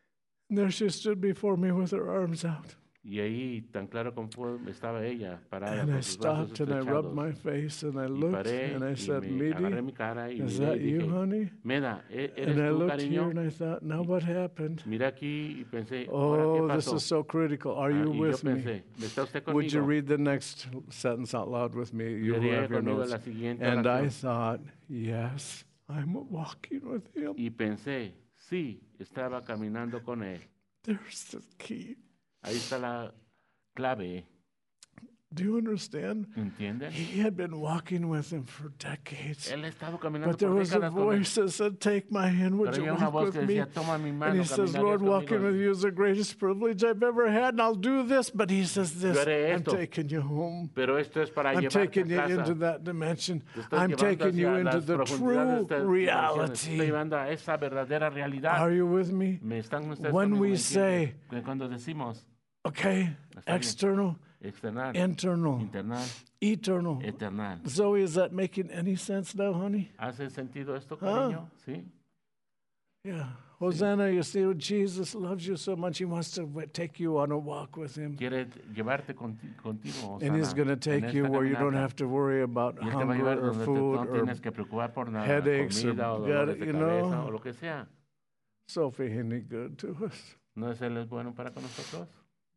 And there she stood before me with her arms out. Y ahí, tan claro como fue, estaba ella parada And I con sus brazos stopped and I rubbed estrechados. my face and I Y looked paré and I y said, me agarré Midi, mi cara y is miré y that you, dije, honey? Meda, ¿e- ¿eres And I tú, looked here cariño? and I thought, now what happened? Mira aquí y pensé, ¿ahora qué Oh, this pasó? is so critical. Are Ah, you y yo with me? pensé, ¿está usted Would you conmigo? read the next sentence out loud with me? You who Leería have your conmigo notes. la siguiente And I oración. thought, yes, I'm walking with him. Y pensé, sí, estaba caminando con él. There's the key. Ahí está la clave, Do you understand? ¿entienden? He had been walking with him for decades. Él ha estado caminando But there por was a décadas con él. voice that said, take my hand, would Pero you había una walk voz que with me? decía, toma mi And mano, he says, caminarías Lord, walking conmigo. with you is the greatest privilege I've ever had, and I'll do this. But he says this, Yo haré I'm esto. taking you home. Pero esto es para I'm llevarte taking a you casa. into that dimension. Te estoy I'm llevando taking you hacia into las the profundidades true de estas dimensiones. Te reality. estoy llevando a esa verdadera realidad. Are you with me? ¿Me están ustedes When conmigo? we ¿Me say, entienden? Que cuando decimos okay, Está bien. external, external, internal, internal, eternal. eternal. Zoe, is that making any sense now, honey? ¿Hace sentido esto, cariño? ¿Sí? Yeah. Hosanna, you see, Jesus loves you so much, he wants to w- take you on a walk with him. Quiere llevarte conti- contigo, And he's Osana, going to en take you esta where you don't caminata. have to worry about Y él te va a hunger llevar or donde te- food no or tienes que preocupar por nada, headaches or comida o gut- dolores de you cabeza know. o lo que sea. Sophie, ain't he good to us? ¿No es Él es bueno para con nosotros?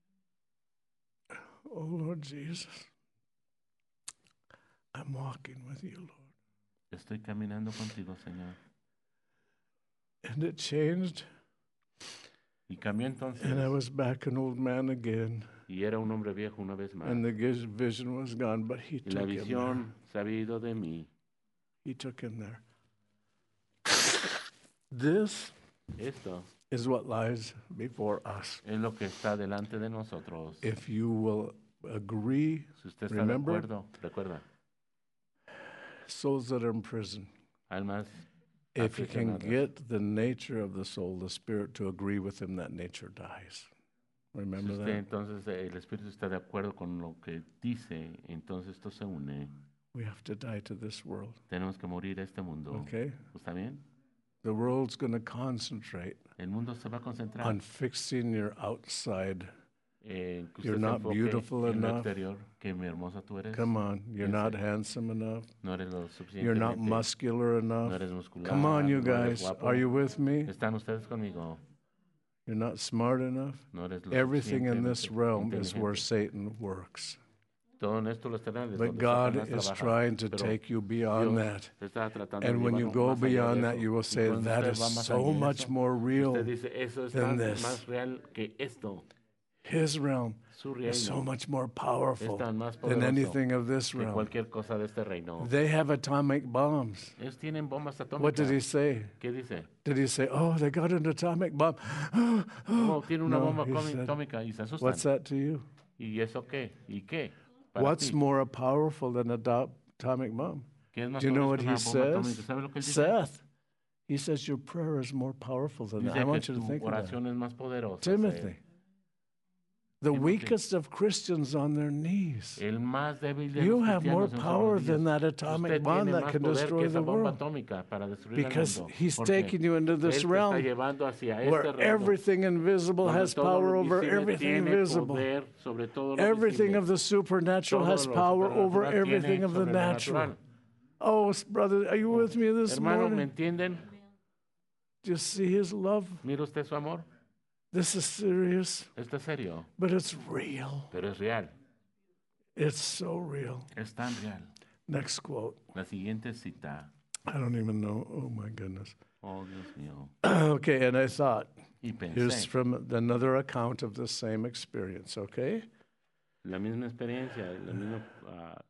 Oh, Lord Jesus, I'm walking with you, Lord. Estoy caminando contigo, Señor. And it changed, Y cambió entonces. and I was back an old man again, Y era un hombre viejo una vez más. and the giz- vision was gone, but he Y la took him there. visión se había ido de mí. He took him there. This Esto is what lies before us. es lo que está delante de nosotros. If you will agree, Si usted está remember, de acuerdo, recuerda, souls that are in prison, almas if you can aprisionadas. get the nature of the soul, the spirit, to agree with him, that nature dies. Si Remember usted that? entonces eh, el Espíritu está de acuerdo con lo que dice, entonces esto se une. We have to die to this world. Tenemos que morir a este mundo. Okay? ¿Está bien? The world's going to concentrate El mundo se va a concentrar on fixing your outside. en que You're usted se not enfoque beautiful en lo enough. exterior, que mi hermosa tú eres. Come on, you're Yes, not sir. handsome enough. No eres lo You're not suficientemente. muscular No enough. eres muscular. Come on, you no eres guys. guapo. Are you with me? ¿Están ustedes conmigo? You're not smart enough. No eres lo Everything in this suficientemente realm is where inteligente. Satan works. Todo en esto lo estarán, es But donde God Satanás is trabaja. trying to Pero take you beyond Dios that. te está tratando de And when you llevar go más allá de beyond that, eso. you will Y say, cuando that usted is va más so allá de much eso, more real. usted dice, eso es than tan this. más real que esto. His realm Su is so reino much more es powerful tan más than poderoso anything of this que realm. cualquier cosa de este reino. They have atomic bombs. Ellos tienen bombas What did he atómicas. say? ¿Qué dice? Did he say, oh, they got an atomic bomb? ¿Cómo tiene una No, bomba he comi- said, atómica y se asustan? what's that to you? ¿Y eso qué? ¿Y qué? Para What's ti, more powerful than an ado- atomic bomb? ¿qué es más Do you know poderoso what que he una bomba atómica? says? ¿Sabe lo que él dice? Seth. He says your prayer is more powerful than that. Dice I want que you to tu think of that. oración es más poderosa. Timothy. The Timothy. weakest of Christians on their knees. El más débil de You los have more cristianos en sus power rodillas. than that Usted atomic bomb tiene that más can poder destroy que the esa bomba world. atómica para destruir Because el mundo. he's Porque taking you into Él this te está realm llevando hacia where este reino, everything invisible donde has todo lo power over invisible everything tiene visible. poder sobre todo lo Everything visible. of the supernatural Todo has lo power over supernatural tiene everything of the sobre lo natural. natural. Oh, s- brother, are you with me this Hermano, ¿me morning? entienden? Do you see his love? ¿Mira usted su amor? This is serious, Esto es serio, but it's real. pero es real. It's so real. Es tan real. Next quote. La siguiente cita. I don't even know. Oh, my goodness. Oh, Dios mío. Okay, and I thought, Y here's pensé, from another account of the same experience, okay? la misma experiencia, la misma ah,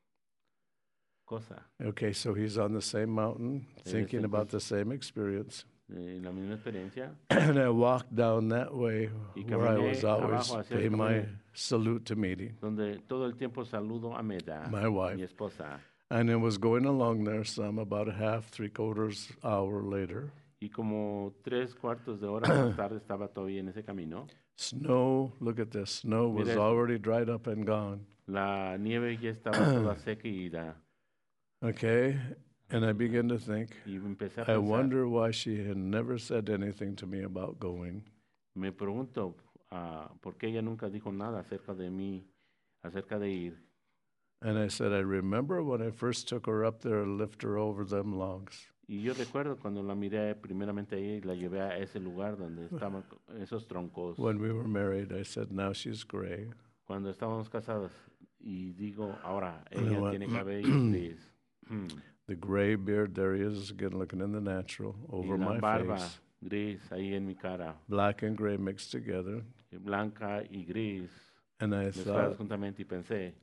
cosa, Okay, so he's on the same mountain, thinking está about the same experience. eh, la misma experiencia. And I walked down that way Y where I caminé was always abajo hacia el paying my camino. salute to Meady, Donde todo el tiempo saludo a Meda, my wife. mi esposa. And I was going along there some about a half, three quarters hour later. Y como tres cuartos de hora más tarde estaba todavía en ese camino. Snow, look at this, snow was Mira esto. already dried up and gone. La nieve ya estaba toda seca y ida. Okay, and I began to think, Y empecé a I pensar, wonder why she had never said anything to me about going. Me pregunto ah, por qué ella nunca dijo nada acerca de mí, acerca de ir. And I said, I remember when I first took her up there and lifted her over them logs. Y yo recuerdo cuando la miré primeramente ahí y la llevé a ese lugar donde estaban esos troncos. When we were married, I said, now she's gray. Cuando estábamos casados y digo, ahora And I ella went, tiene cabello gris. Hmm. The gray beard, there he is again, looking in the natural, over Y la my barba face. gris ahí en mi cara, Black and gray mixed together. y blanca y gris And I mezcladas thought, juntamente y pensé,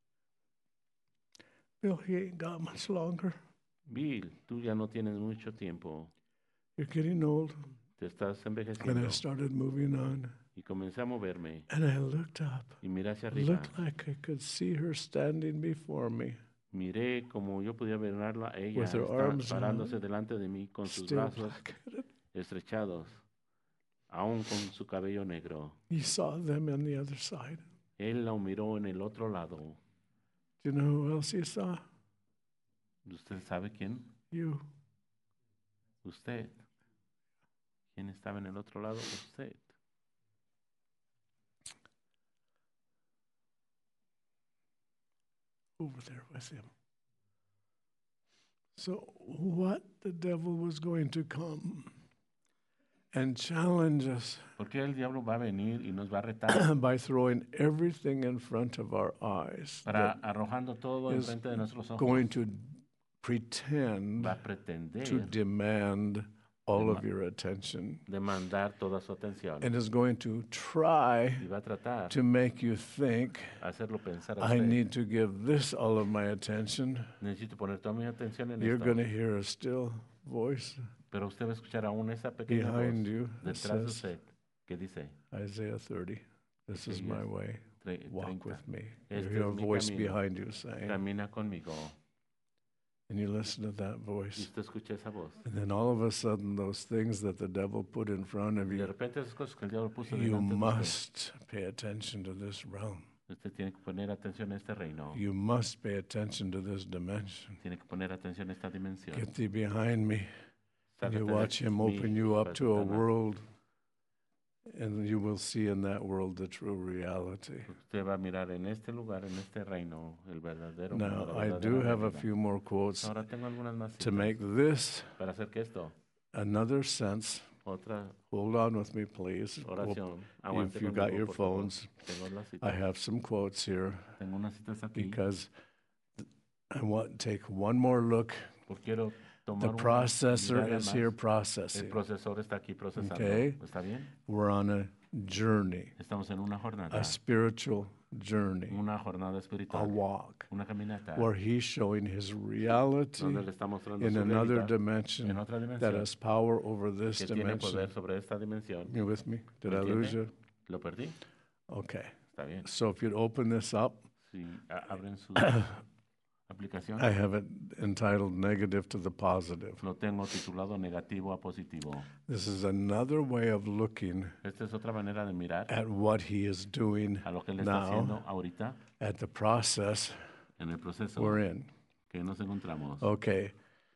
Bill, he ain't got much longer. Bill, tú ya no tienes mucho tiempo, You're getting old. te estás And I envejeciendo. started moving on. Y comencé a moverme And I looked up. y miré hacia arriba. Looked like I could see her standing before me, Miré como yo podía verla a ella With her está arms parándose out, delante de mí con sus still brazos black-headed. estrechados, aún con su cabello negro. He saw them on the other side. Él la miró en el otro lado. Do you know who else he saw? ¿Usted sabe quién? You. Usted. ¿Quién estaba en el otro lado? Usted. Over there with him. So, what the devil was going to come and challenge us ¿Por qué el diablo va a venir y nos va a retar by throwing everything in front of our eyes para that arrojando todo is enfrente de nuestros ojos? going to pretend Va a pretender to demand all of Dema- your attention demandar toda su atención and is going to try y va a tratar to make you think, hacerlo pensar a I usted. need to give this all of my attention. Necesito poner toda mi atención en You're esto. going to hear a still voice Pero usted va a escuchar aún esa pequeña behind voz you that detrás de says, usted que dice, Isaiah thirty, this is my Isaías way. tre- Walk treinta, with me. Este You hear a es mi voice camino. behind you saying, camina conmigo. and you listen to that Y voice. usted escucha esa voz. And then all of a sudden, those things that the devil put in front of Y de you, repente esas cosas que el diablo puso you delante de usted, must pay attention to this realm. usted tiene que poner atención a este reino. You must pay attention to this dimension. Tiene que poner atención a esta dimensión. Get thee behind me. And you Sácate de watch him mí, open you up to a Satanás. world, and you will see in that world the true reality. Usted va a mirar en este lugar, en este reino, el verdadero Now, mundo, la I verdadera do have a realidad. few more quotes Ahora tengo algunas más to citas make this para hacer que esto, another sense. otra Hold on with me, please. Op- oración. Aguante If you got conmigo, your por favor. phones, Tengo las citas. I have some quotes here Tengo unas citas aquí. because th- I want to take one more look. Porque quiero tomar The una processor mirada is más. here El processing. procesor está aquí procesando. Okay. ¿Está bien? We're on a journey, Estamos en una jornada. a spiritual journey, Una jornada a espiritual. walk, Una caminata. where he's showing his reality Donde le está mostrando in su another realidad dimension en otra that dimensión has power over this que tiene poder dimension. sobre esta dimensión. You with me? Did ¿Me I lose entiende? you? ¿Lo perdí? Okay. Está bien. So if you'd open this up, Si a- abren su aplicación, I have it entitled Negative to the Positive. lo tengo titulado negativo a positivo. This is another way of looking Esta es otra manera de mirar at what he is doing a lo que él está haciendo now, ahorita at the process en el proceso we're in. que nos encontramos. Okay.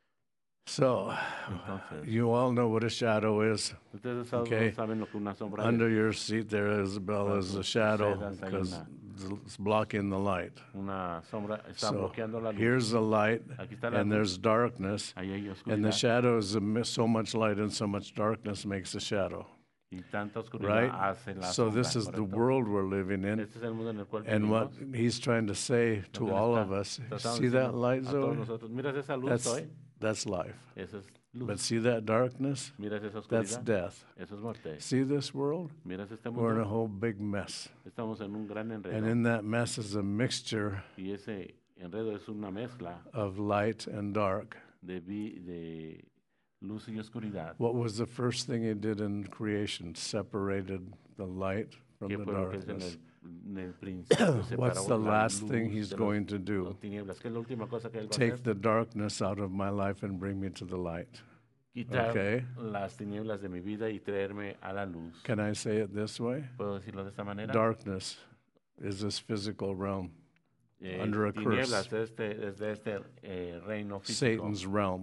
So Entonces, you all know what a shadow is. ustedes todos Okay. saben lo que una sombra Under es. your seat there, Isabel, is a shadow because it's blocking the light. Una sombra está So bloqueando la luz. here's the light, Aquí está la and luz. there's darkness, Ahí hay and the oscuridad. shadows of mi- so much light and so much darkness makes a shadow, Y tanta oscuridad right? hace la So sombra, this is the ¿correcto? world we're living in, Este es el mundo en el cual and what vivimos. he's trying to say Lo to que le all está of us, tratando de see that decirnos light, a todos Zoe? nosotros, miras esa luz, That's Zoe. that's life. Esa es luz. But see that darkness? Miras esa That's oscuridad. death. Eso es muerte. See this world? Miras este We're in a mundo. whole big mess. Estamos en un gran And enredo. in that mess is a mixture Y ese enredo es una mezcla of light and dark. de, vi- de luz y oscuridad. What was the first thing he did in creation? Separated the light from ¿Qué the fue lo que es en darkness. el, en el principio? What's Separó the la last luz thing he's de los- going to do? las tinieblas. ¿Qué es la última cosa que él va a Take hacer? the darkness out of my life and bring me to the light. Quitar Okay. las tinieblas de mi vida y traerme a la luz. Can I say it this way? ¿Puedo decirlo de esta manera? Darkness is this physical realm, Eh, under a tinieblas curse. es, este, es de este eh, reino físico. Satan's realm.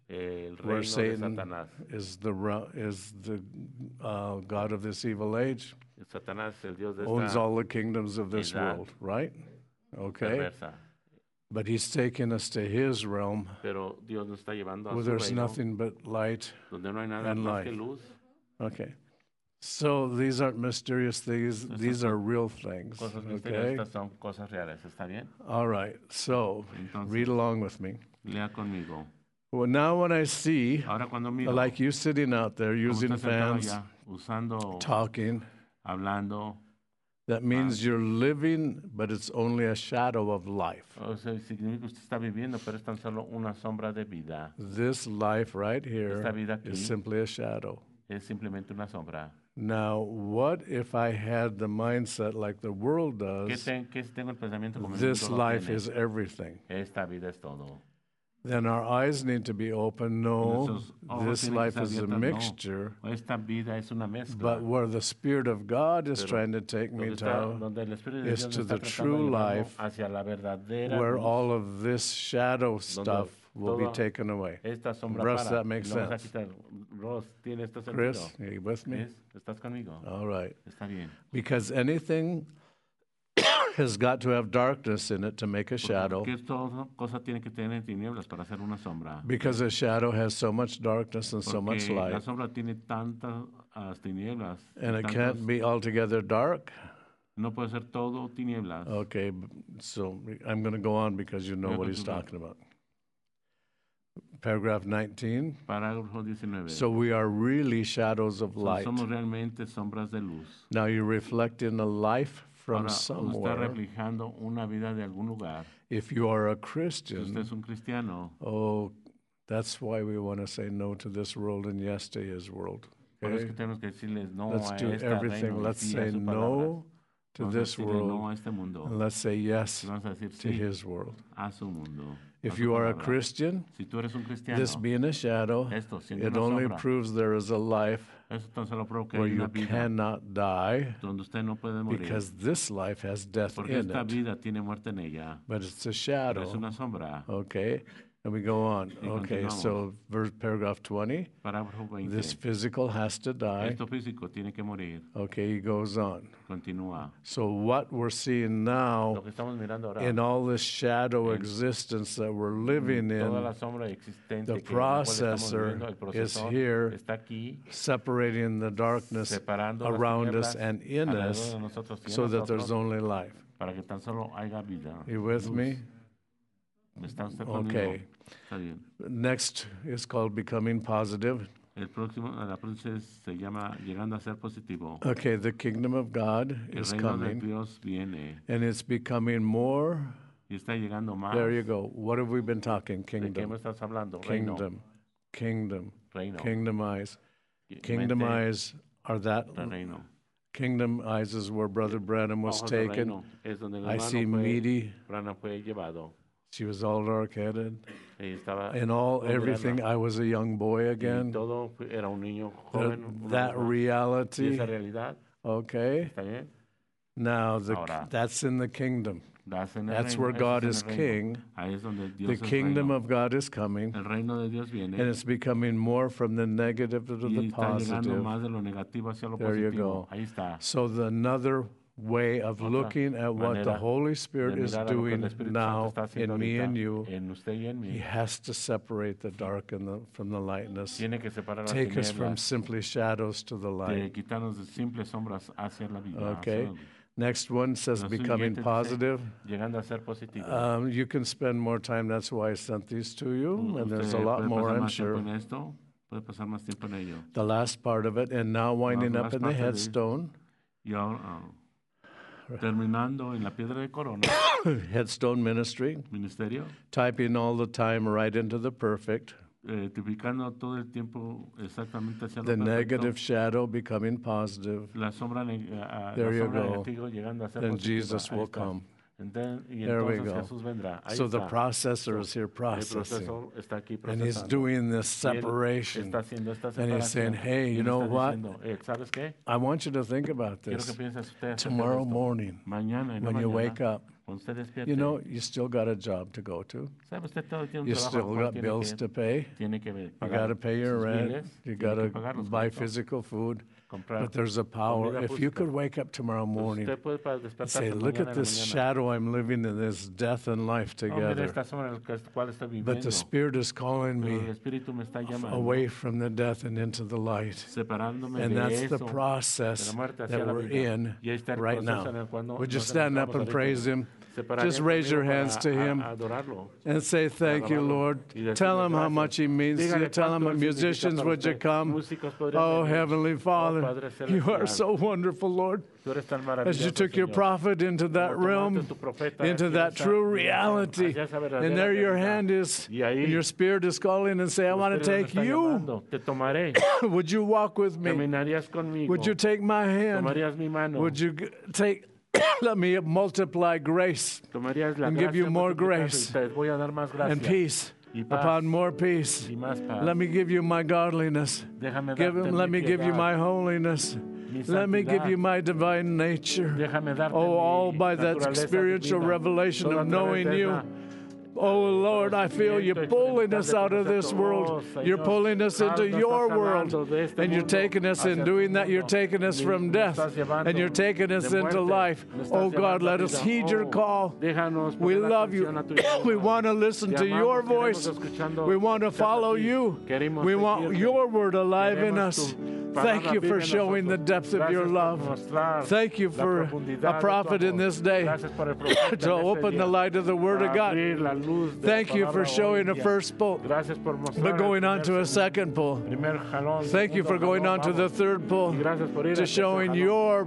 el where reino de Satan Satanás. is the ru- is the uh, god of this evil age, Satanás es el Dios de owns esta all the kingdoms of this edad world, right? Okay, perversa. but he's taken us to his realm Pero Dios nos está llevando a where su there's reino, nothing but light. donde no hay nada and más que life. luz. Okay, so these aren't mysterious things; Estas these son are real things. Cosas Okay, misteriosas son cosas reales. ¿Está bien? all right. So Entonces, read along with me. lea conmigo. Well, now when I see, Ahora cuando miro, like you sitting out there como using está sentado fans, allá, usando, talking, hablando, that means you're living, but it's only a shadow of life. o sea, significa que usted está viviendo, pero es tan solo una sombra de vida. This life right here Esta vida aquí is simply a shadow. es simplemente una sombra. Now, what if I had the mindset like the world ¿Qué, does? ten- qué si tengo el pensamiento como el This mundo lo life tiene? is everything. Esta vida es todo. Then our eyes need to be open. No, Nuestros ojos this tienen que life ser is a abiertos, no. mixture. Esta vida es una mezcla. But where the Spirit of God is Pero trying to take me donde, está, to, donde el Espíritu de is Dios to me the está tratando true de llevarlo life, hacia la verdadera where luz, all of this shadow stuff will be todo taken away. esta sombra Russ, para, that makes y lo vas a sense. quitar. Ross, ¿tiene este sentido? Chris, are you with me? ¿Ves? ¿Estás conmigo? All right. Está bien. Because anything has got to have darkness in it to make a shadow. Porque toda cosa tiene que tener tinieblas para hacer una sombra. Because a shadow has so much darkness and so much Porque la light. sombra tiene tantas ah, tinieblas. y And it tantas- can't be altogether dark. no puede ser todo tinieblas. Okay, b- so I'm going to go on because you know Voy a what he's continuar. talking about. Paragraph nineteen. Parágrafo diecinueve. So we are really shadows of So, light. somos realmente sombras de luz. Now you're reflecting a life from Ahora, usted está somewhere. reflejando una vida de algún lugar. If you are a Si usted Christian, es un cristiano, oh, that's why we want to say no to this world and yes to his world. por eso es Okay? que tenemos que decirles no Let's a do este everything. reino y Let's sí a say su palabra. no to Vamos a this decirle world no a este mundo. and let's say yes Y vamos a decir to sí his world. a su mundo. a If su you are a palabra. Christian, Si tú eres un cristiano, this being a shadow, esto siendo it una only sombra, proves there is a life eso tan solo prueba que where hay una you vida cannot die donde usted no puede morir. because this life has death Porque in esta it. vida tiene muerte en ella. But it's a Pero es shadow. una sombra. Okay? And we go on. Y Okay, continuamos. so verse, paragraph twenty, Parágrafo veinte. this physical has to die. Esto físico tiene que morir. Okay, he goes on. Continúa. So what we're seeing Lo now que estamos mirando ahora, in all this shadow existence that we're living toda la in, sombra existente the que, en la cual estamos processor viviendo, el is procesor here está aquí separating the darkness separando las around us tinieblas and in alrededor us de nosotros y en so that there's nosotros, only life. para que tan solo haya vida. You with luz. me? ¿Está usted conmigo? Okay. Está bien. Next is called becoming positive. El próximo, la próxima es- se llama llegando a ser positivo. Okay, the kingdom of God El is reino de coming Dios viene and it's becoming more. y está llegando más. There you go. What have we been talking? ¿De qué Kingdom, me estás hablando? Reino. kingdom, kingdom, Reino. kingdom eyes. Mente Kingdom eyes are that. de reino. Kingdom eyes is where Brother Branham was Ojos de taken. reino es donde el I hermano see fue- Meaty. Branham fue llevado. She was all dark-headed. Y estaba In all, todo everything, mirando. I was a young boy Y again. todo fue- era un niño That, joven. una that vez más. Y reality, esa realidad, okay? ¿está bien? Now, the, Ahora. that's in the kingdom. Das en el That's reino, where eso God es is en el reino. king. Ahí es donde Dios The es kingdom reino. of God is coming, El reino de Dios viene and it's becoming more from the negative to y the está llegando positive. más de lo negativo hacia lo There you positivo. go. Ahí está. So the another way of Otra looking at what the manera Holy De Spirit is mirar a lo que doing el Espíritu now Santo está haciendo in me ahorita and you, en usted y en He mí. has to separate the dark and the, from the lightness. Tiene que separar las Take us from tinieblas simply shadows to the de light. quitarnos de simples sombras hacia la vida. Okay. hacia- Next one says Lo becoming siguiente dice, positive. Llegando a ser positivo. Um, you can spend more time. That's why I sent these to you, and there's a Usted lot puede more, pasar I'm más tiempo sure. en esto, puede pasar más tiempo en ello. The last part of it, and now winding La up last in the part of it. headstone. Y ahora, ah, terminando en la piedra de corona, Headstone ministry, ministerio, typing all the time right into the perfect. eh, tipificando todo el tiempo exactamente hacia lo The perfecto. negative shadow becoming positive. La sombra, neg- ah, There la you sombra go. negativa llegando a ser Then positiva. Jesus Ahí will está. come. Enten- y There we entonces go. Jesús vendrá. Ahí So the está. processor is here El processing, proceso está aquí and he's procesando. doing this Y él separation. está haciendo esta And he's saying, separación. "Hey, Y you él know está what? diciendo, "Eh, ¿sabes qué? I want you to think about Quiero que this pienses usted acerca de tomorrow esto. morning Mañana en la when you mañana, wake up. Cuando usted despierte, you know, you still got a job to go to. ¿sabe usted todo tiene un You trabajo al still cual got tiene bills que, to pay. tiene que You pagar got to pay your sus rent. biles, You tiene got que to pagarlos buy con todo, physical food. comprar But there's a power. comida If you física. could wake up tomorrow Pues morning usted puede para and despertarse say, look mañana at en la this mañana. shadow I'm living in, this death and life Oh, mire together. esta sombra en la que- cual estoy But viviendo. the Spirit is calling Pero el me Espíritu me está llamando, away from the death and into the light. separándome And de that's the eso, de process la muerte hacia that la we're vida. in Y ahí está el right proceso now. en el cual no- Would you nos stand up encontramos and ahorita. praise Him? Se pararían Just raise your conmigo para hands to a- Him a adorarlo. and say, thank you, alabarlo Lord. y decirle Tell Him how gracias. much He means to you. Dígale Tell Him, cuánto Él significa musicians, para would you usted. come? Músicos podrían Oh, venir. Heavenly Father, Padre you are celestial. so wonderful, Lord. Tú eres tan As you maravilloso, took your Señor. prophet into that Como tomaste realm, tu profeta into hacia that esa true dimensión, reality, hacia esa verdadera and there your realidad. hand is, Y ahí, and your Spirit is calling and say, I tu want to Espíritu take me está you. llamando. Te tomaré. Would you walk with me? Caminarías conmigo. Would you take my hand? Tomarías mi mano. Would you g- take, let me multiply grace Tomarías la and give you gracia more multiplicada y grace te voy a dar más gracia and peace y paz upon more peace? y más paz. Let me give you my godliness. Déjame Give darte him, let mi me give you piedad, my holiness. mi Let me give santidad. you my divine nature. Déjame darte Oh, all mi by that naturaleza experiential divina. revelation Todo of a través knowing de you. esa Oh, Lord, I feel you pulling us out of this world. You're pulling us into your world. And you're taking us in doing that. You're taking us from death. And you're taking us into life. Oh, God, let us heed your call. We love you. We want to listen to your voice. We want to follow you. We want your word alive in us. Thank you for showing the depth of your love. Thank you for a prophet in this day to open the light of the Word of God. Thank you for showing a first pull, but going on to a second pull. Thank you for going on to the third pull, to showing your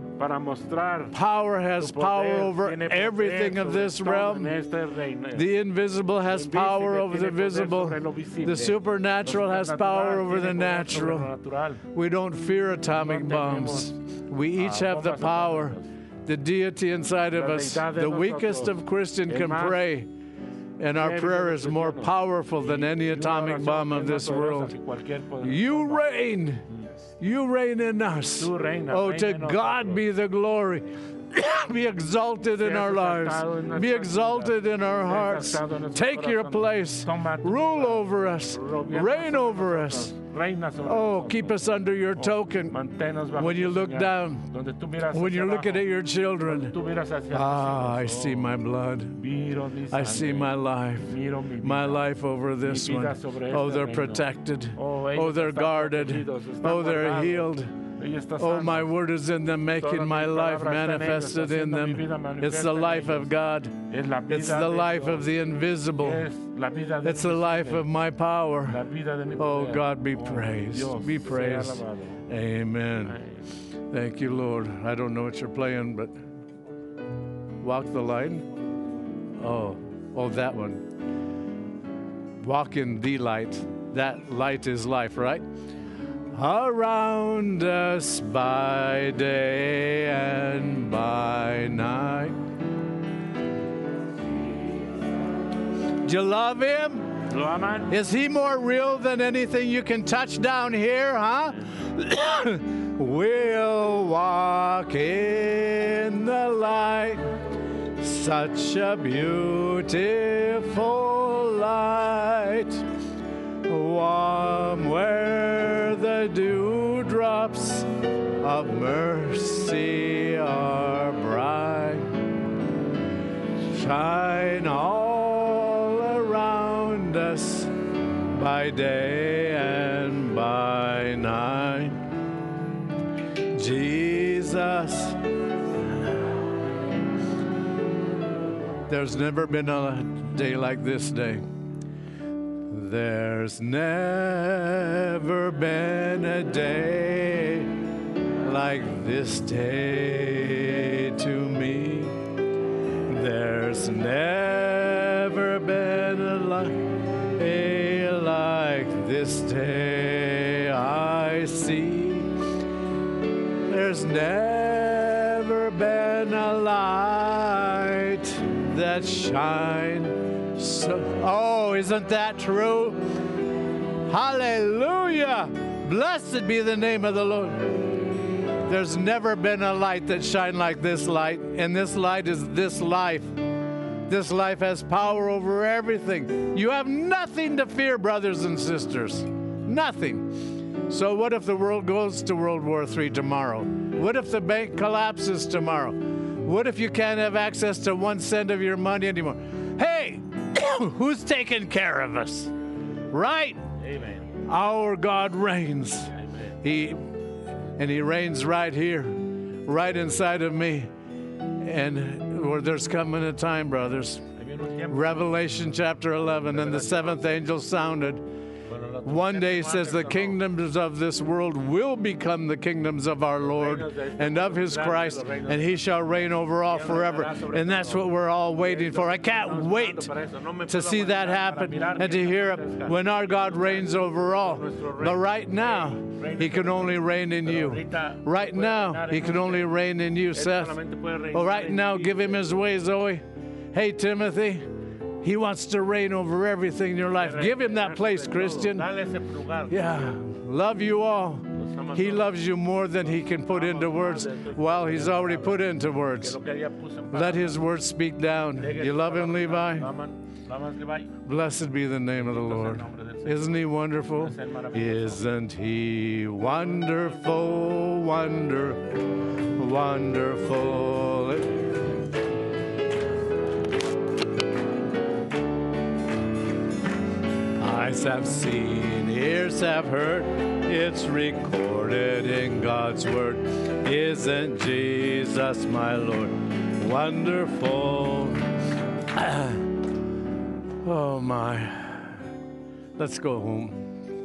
power has power over everything of this realm. The invisible has power over the visible. The supernatural has power over the natural. We don't fear atomic bombs. We each have the power, the deity inside of us. The weakest of Christians can pray, and our prayer is more powerful than any atomic bomb of this world. You reign. You reign in us. Oh, to God be the glory. Be exalted in our lives. Be exalted in our hearts. Take your place. Rule over us. Reign over us. Oh, keep us under your token. When you look down, when you're looking at your children, ah, I see my blood. I see my life. My life over this one. Oh, they're protected. Oh, they're guarded. Oh, they're healed. Oh, my word is in them, making my life manifested in them. It's the life of God. It's the life of the invisible. It's the life of my power. Oh, God, be praised. Be praised. Amen. Thank you, Lord. I don't know what you're playing, but walk the line. Oh, oh, that one. Walk in the light. That light is life, right? Around us by day and by night. Do you love him? ¿Lo aman? Is he more real than anything you can touch down here, huh? We'll walk in the light, such a beautiful light. Warm where the dewdrops of mercy are bright. Shine all around us by day and by night. Jesus, there's never been a day like this day. There's never been a day like this day to me. There's never been a day like this day I see. There's never been a light that shines so. Oh, isn't that true? Hallelujah! Blessed be the name of the Lord. There's never been a light that shined like this light, and this light is this life. This life has power over everything. You have nothing to fear, brothers and sisters. Nothing. So what if the world goes to World War Three tomorrow? What if the bank collapses tomorrow? What if you can't have access to one cent of your money anymore? Hey, who's taking care of us? Right? Amen. Our God reigns. Amen. He and He reigns right here, right inside of me. And where there's coming a time, brothers. Revelation chapter eleven, and the seventh angel sounded. One day says the kingdoms of this world will become the kingdoms of our Lord and of His Christ, and He shall reign over all forever. And that's what we're all waiting for. I can't wait to see that happen and to hear it when our God reigns over all. But right now, He can only reign in you. Right now, He can only reign in you, Seth. Well, right now, give Him His way, Zoe. Hey, Timothy. He wants to reign over everything in your life. Give Him that place, Christian. Yeah. Love you all. He loves you more than He can put into words. Well, He's already put into words. Let His words speak down. You love Him, Levi? Blessed be the name of the Lord. Isn't He wonderful? Isn't He wonderful, wonder, wonderful? Eyes have seen, ears have heard, it's recorded in God's Word. Isn't Jesus my Lord wonderful? Oh my. Let's go home.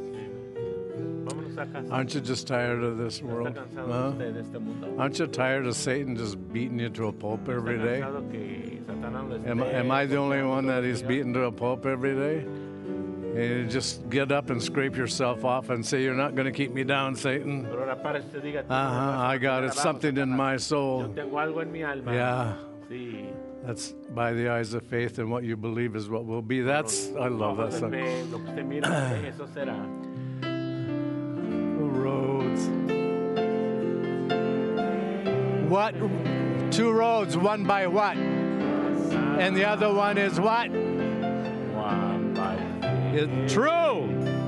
Aren't you just tired of this world? Huh? Aren't you tired of Satan just beating you to a pulp every day? Am, am I the only one that he's beating to a pulp every day? And you just get up and scrape yourself off and say, you're not going to keep me down, Satan. Uh-huh, I got it. Something in my soul. Yeah. That's by the eyes of faith, and what you believe is what will be. That's, I love that song. Roads. What? Two roads, one by what? And the other one is what? One by It's true.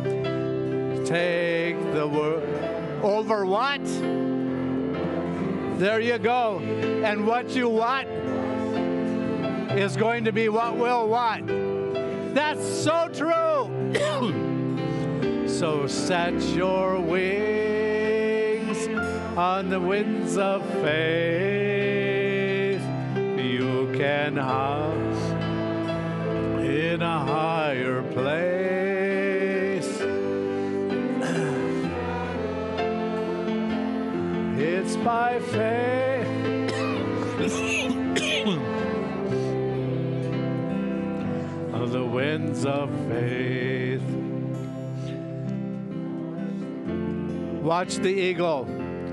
Take the word over what? There you go. And what you want is going to be what will what. That's so true. So set your wings on the winds of faith. You can hop in a higher place. It's by faith. Of the winds of faith. Watch the eagle.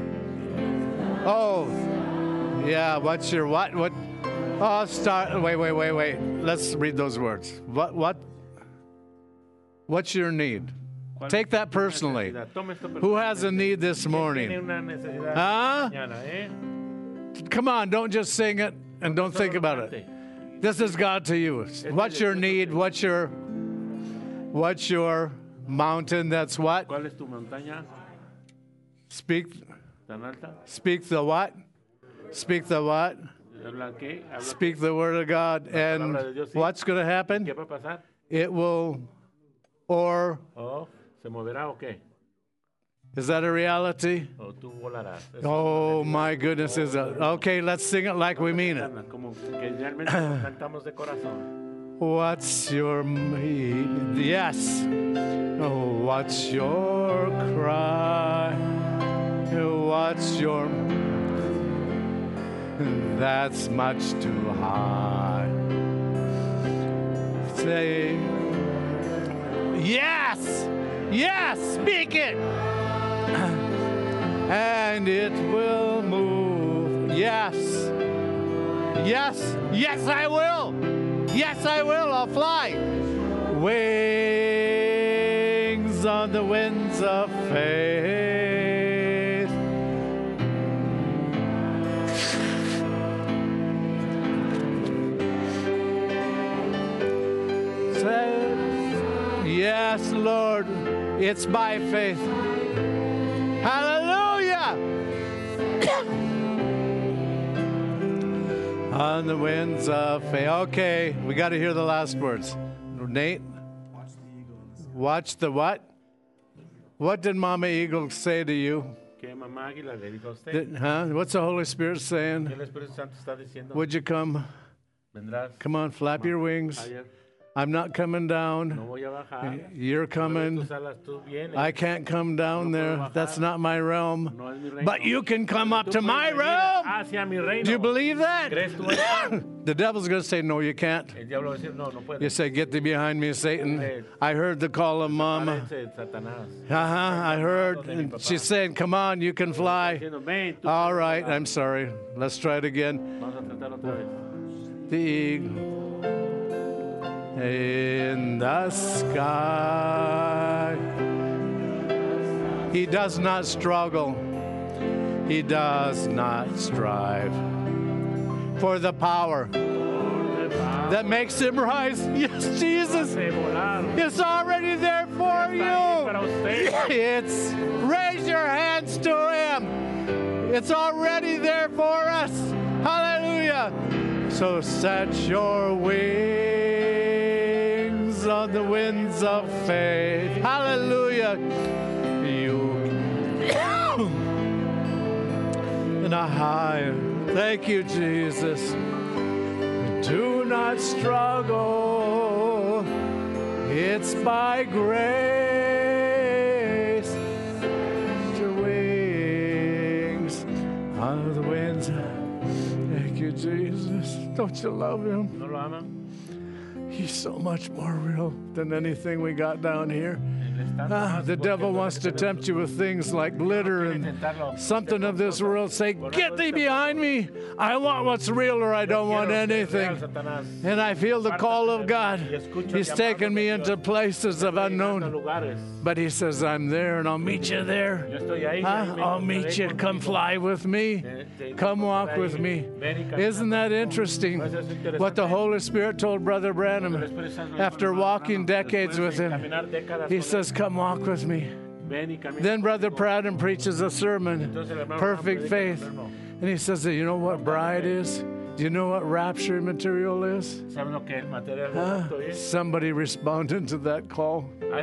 Oh, yeah. What's your what? What? Oh, start. Wait, wait, wait, wait. Let's read those words. What? What? What's your need? Take that personally. Who has a need this morning? Huh? Come on, don't just sing it and don't think about it. This is God to you. What's your need? What's your what's your mountain? That's what? Speak. Speak the what? Speak the what? Speak the word of God. And what's going to happen? It will, or is that a reality? Oh my goodness, is that okay? Let's sing it like we mean it. What's your need? Yes. Oh, what's your cry? What's your? That's much too high. Say yes. Yes, speak it. And it will move. Yes. Yes. Yes, I will. Yes, I will. I'll fly. Wings on the winds of faith. Yes, Lord. It's by faith. Hallelujah. On the winds of faith. Okay, we got to hear the last words. Nate? Watch the eagle. Watch the what? What did Mama Eagle say to you? Did, huh? What's the Holy Spirit saying? Would you come? Come on, flap your wings. I'm not coming down. You're coming. I can't come down there. That's not my realm. But you can come up to my realm. Do you believe that? The devil's going to say, no, you can't. You say, get thee behind me, Satan. I heard the call of Mama. Uh-huh, I heard. She's saying, come on, you can fly. All right, I'm sorry. Let's try it again. The eagle in the sky. He does not struggle. He does not strive for the power that makes him rise. Yes, Jesus. It's already there for you. It's raise your hands to him. It's already there for us. Hallelujah. So set your wings on the winds of faith. Hallelujah. You in a higher. Thank you, Jesus. Do not struggle. It's by grace. Your wings on the winds. Thank you, Jesus. Don't you love him? ¿No lo aman? He's so much more real than anything we got down here. Ah, the devil wants to tempt you with things like glitter and something of this world. Say, get thee behind me. I want what's real or I don't want anything. And I feel the call of God. He's taken me into places of unknown. But he says, I'm there and I'll meet you there. Huh? I'll meet you. Come fly with me. Come walk with me. Isn't that interesting? What the Holy Spirit told Brother Branham after walking decades with him. He says, come walk with me. Then Brother Pradden preaches a sermon, Perfect Faith. And he says, you know what bride is? Do you know what rapture material is? Huh? Somebody responding to that call. Uh,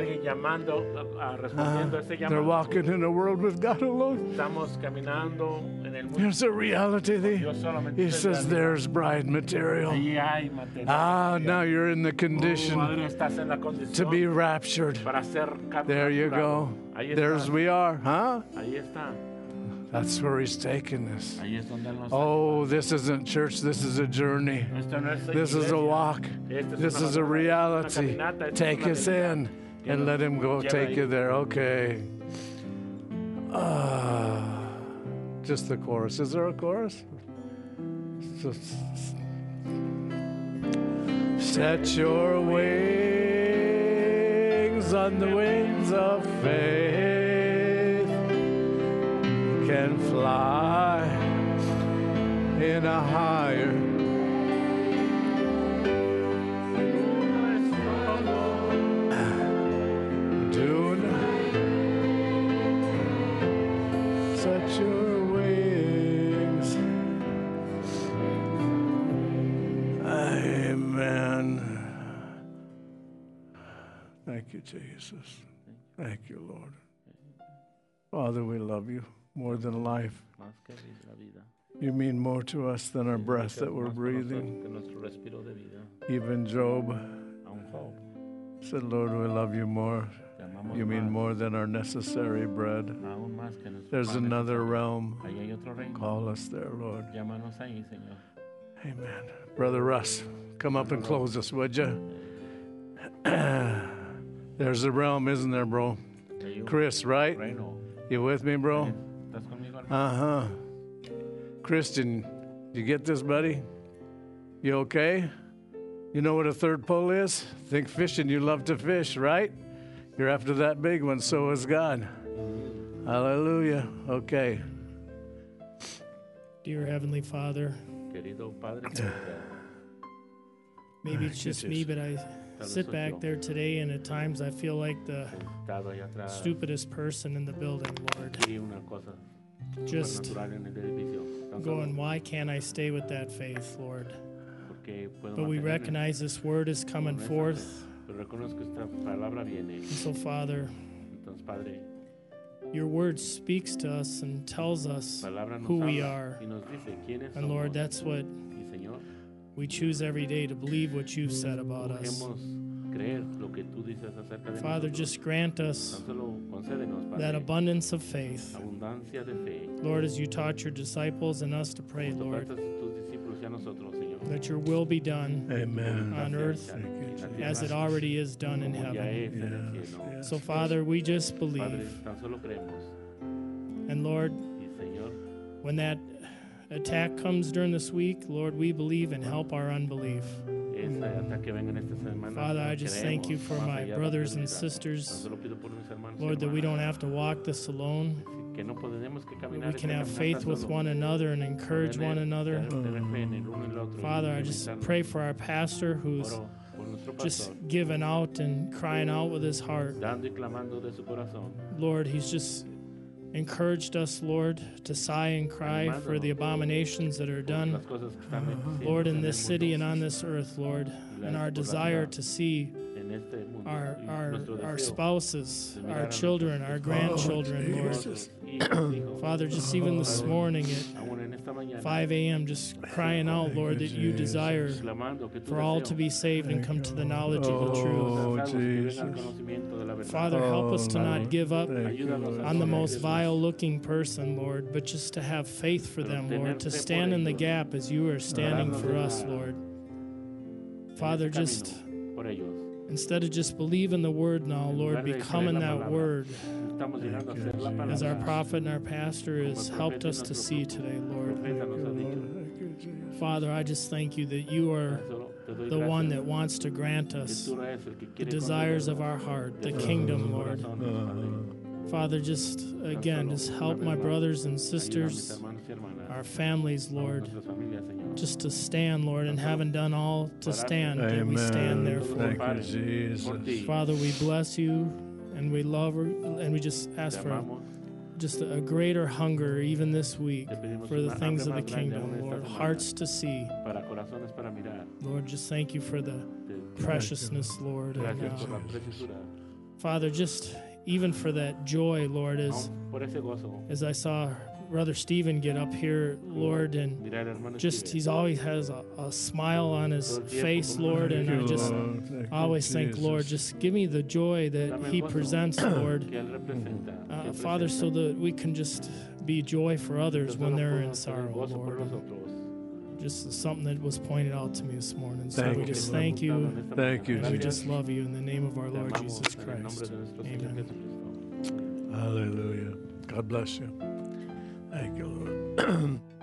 they're walking in a world with God alone. There's a reality there. He says there's bride material. Ah, now you're in the condition to be raptured. There you go. There's we are, huh? That's where he's taking us. Oh, this isn't church. This is a journey. This is a walk. This is a reality. Take us in and let him go take you there. Okay. Uh, just the chorus. Is there a chorus? Just set your wings on the wings of faith. Can fly in a higher. Do not set your wings. Amen. Thank you, Jesus. Thank you, Lord. Father, we love you. More than life. You mean more to us than our breath that we're breathing. Even Job said, Lord, we love you more. You mean more than our necessary bread. There's another realm. Call us there, Lord. Amen. Brother Russ, come up and close us, would you? There's a realm, isn't there, bro? Chris, right? You with me, bro? Uh-huh. Christian, you get this, buddy? You okay? You know what a third pole is? Think fishing, you love to fish, right? You're after that big one, so is God. Hallelujah. Okay. Dear Heavenly Father, maybe it's just me, but I sit back there today, and at times I feel like the sentado allá atrás, stupidest person in the building, Lord. y una cosa Just supernatural en el edificio. Tan solo going, why can't I stay with that faith, Lord? porque puedo But we mantenerme recognize this word is coming con esa forth. fe. Pero reconozco que esta palabra viene. And so, Father, Entonces, Padre, your word speaks to us and tells us palabra nos who we habla are. y nos dice quiénes And Lord, somos. that's what Y Señor, we choose every day, to believe what you've said about us. queremos creer lo que tú dices acerca de Father, nosotros. just grant us Tan solo concédenos, Padre, that abundance of faith. abundancia de fe. Lord, as you taught your disciples and us to pray, Como Lord, tocaste a tus discípulos y a nosotros, Señor. that your will be done Amen. on earth Thank you, en la Jesus. tierra, as it already is done in como ya heaven. es en el Yes, cielo. yes. So, Father, we just Padre, believe. tan solo creemos. And Lord, Y Señor, when that attack comes during this week, Lord, we believe and help our unbelief. ese ataque venga en esta semana. Father, I just thank you creemos for más my allá de brothers and realidad. sisters, Tan solo pido por mis hermanos y Lord, that we hermanas, don't have to walk this alone, que no podemos que that caminar we can esta have caminata faith with solo. one another and encourage Tener- one another. tener fe en el uno y el otro y Father, I just alimentarnos. pray for our pastor who's Oro por nuestro just pastor, giving out and crying out with his heart. dando y clamando de su corazón. Lord, he's just encouraged us, Lord, to sigh and cry for the abominations that are done, Las cosas que están haciendo Lord, in en el this city and mundo, on this earth, Lord, and our desire to see en este mundo, our y our nuestro our deseo spouses, de mirar our a children, nuestros our hijos, grandchildren, Lord. nuestros hijos, hijos, Father, just even this morning at aún en esta mañana, five a.m., just crying out, Lord, that you desire clamando que tu for all deseo to be saved and come to the knowledge of the truth. Oh, salvos, que venga al Jesus. conocimiento de la verdad. Father, help us to Oh, not Lord. give up Thank you, Ayúdanos Lord. on the Lord, most Jesus. vile looking person, Lord, but just to have faith for them, Lord, to stand in the gap as you are standing for us, Lord. Father, En ese just camino, por ellos. instead of just believing the word now, Lord, becoming that word Estamos llegando a ser la palabra. as our prophet and our pastor has helped us to see today, Lord. Profeta nos ha dicho. Thank you, Jesus. Father, I just thank you that you are Solo te doy the one gracias. that wants to grant Que us tú eres el que the quiere desires concedernos of our heart, the de kingdom, nuestros Lord. corazones, Padre. Father, just again, just help my brothers and Ayuda a mis sisters, hermanos y hermanas, our families, Lord, nuestras familias, Señor. just to stand, Lord, and having done all to stand, that we stand Amen. therefore. Thank you, Jesus. Father, we bless you and we love her, and we just ask Te for amamos. just a greater hunger even this week Te pedimos for the una things of hambre the más grande aún kingdom, esta Lord, semana. hearts to see. Para corazones para mirar. Lord, just thank you for the Te- preciousness, Lord. And, Gracias por la uh, preciosura. Father, just even for that joy, Lord, as Aún por ese gozo. as I saw Brother Stephen get up here, Lord, and Mirar al hermano just Steven. he's always has a, a smile on his Todo el tiempo face, con una Lord, and Thank I you, just Lord. Thank you, always think, Jesus. Lord, just give me the joy that Dame el he gozo presents, Lord, que él representa, uh, que él Father, so presenta. that we can just be joy for others when Nosotros they're in podemos tener sorrow, gozo por Lord. los otros. Just something that was pointed out to me this morning. So Thank we you, just Lord. thank you, Thank you, and we Jesus. just love you in the name of our Te Lord amamos Jesus en el nombre Christ. de nuestro Señor Amen. Jesucristo. Hallelujah. God bless you. Thank you, Lord.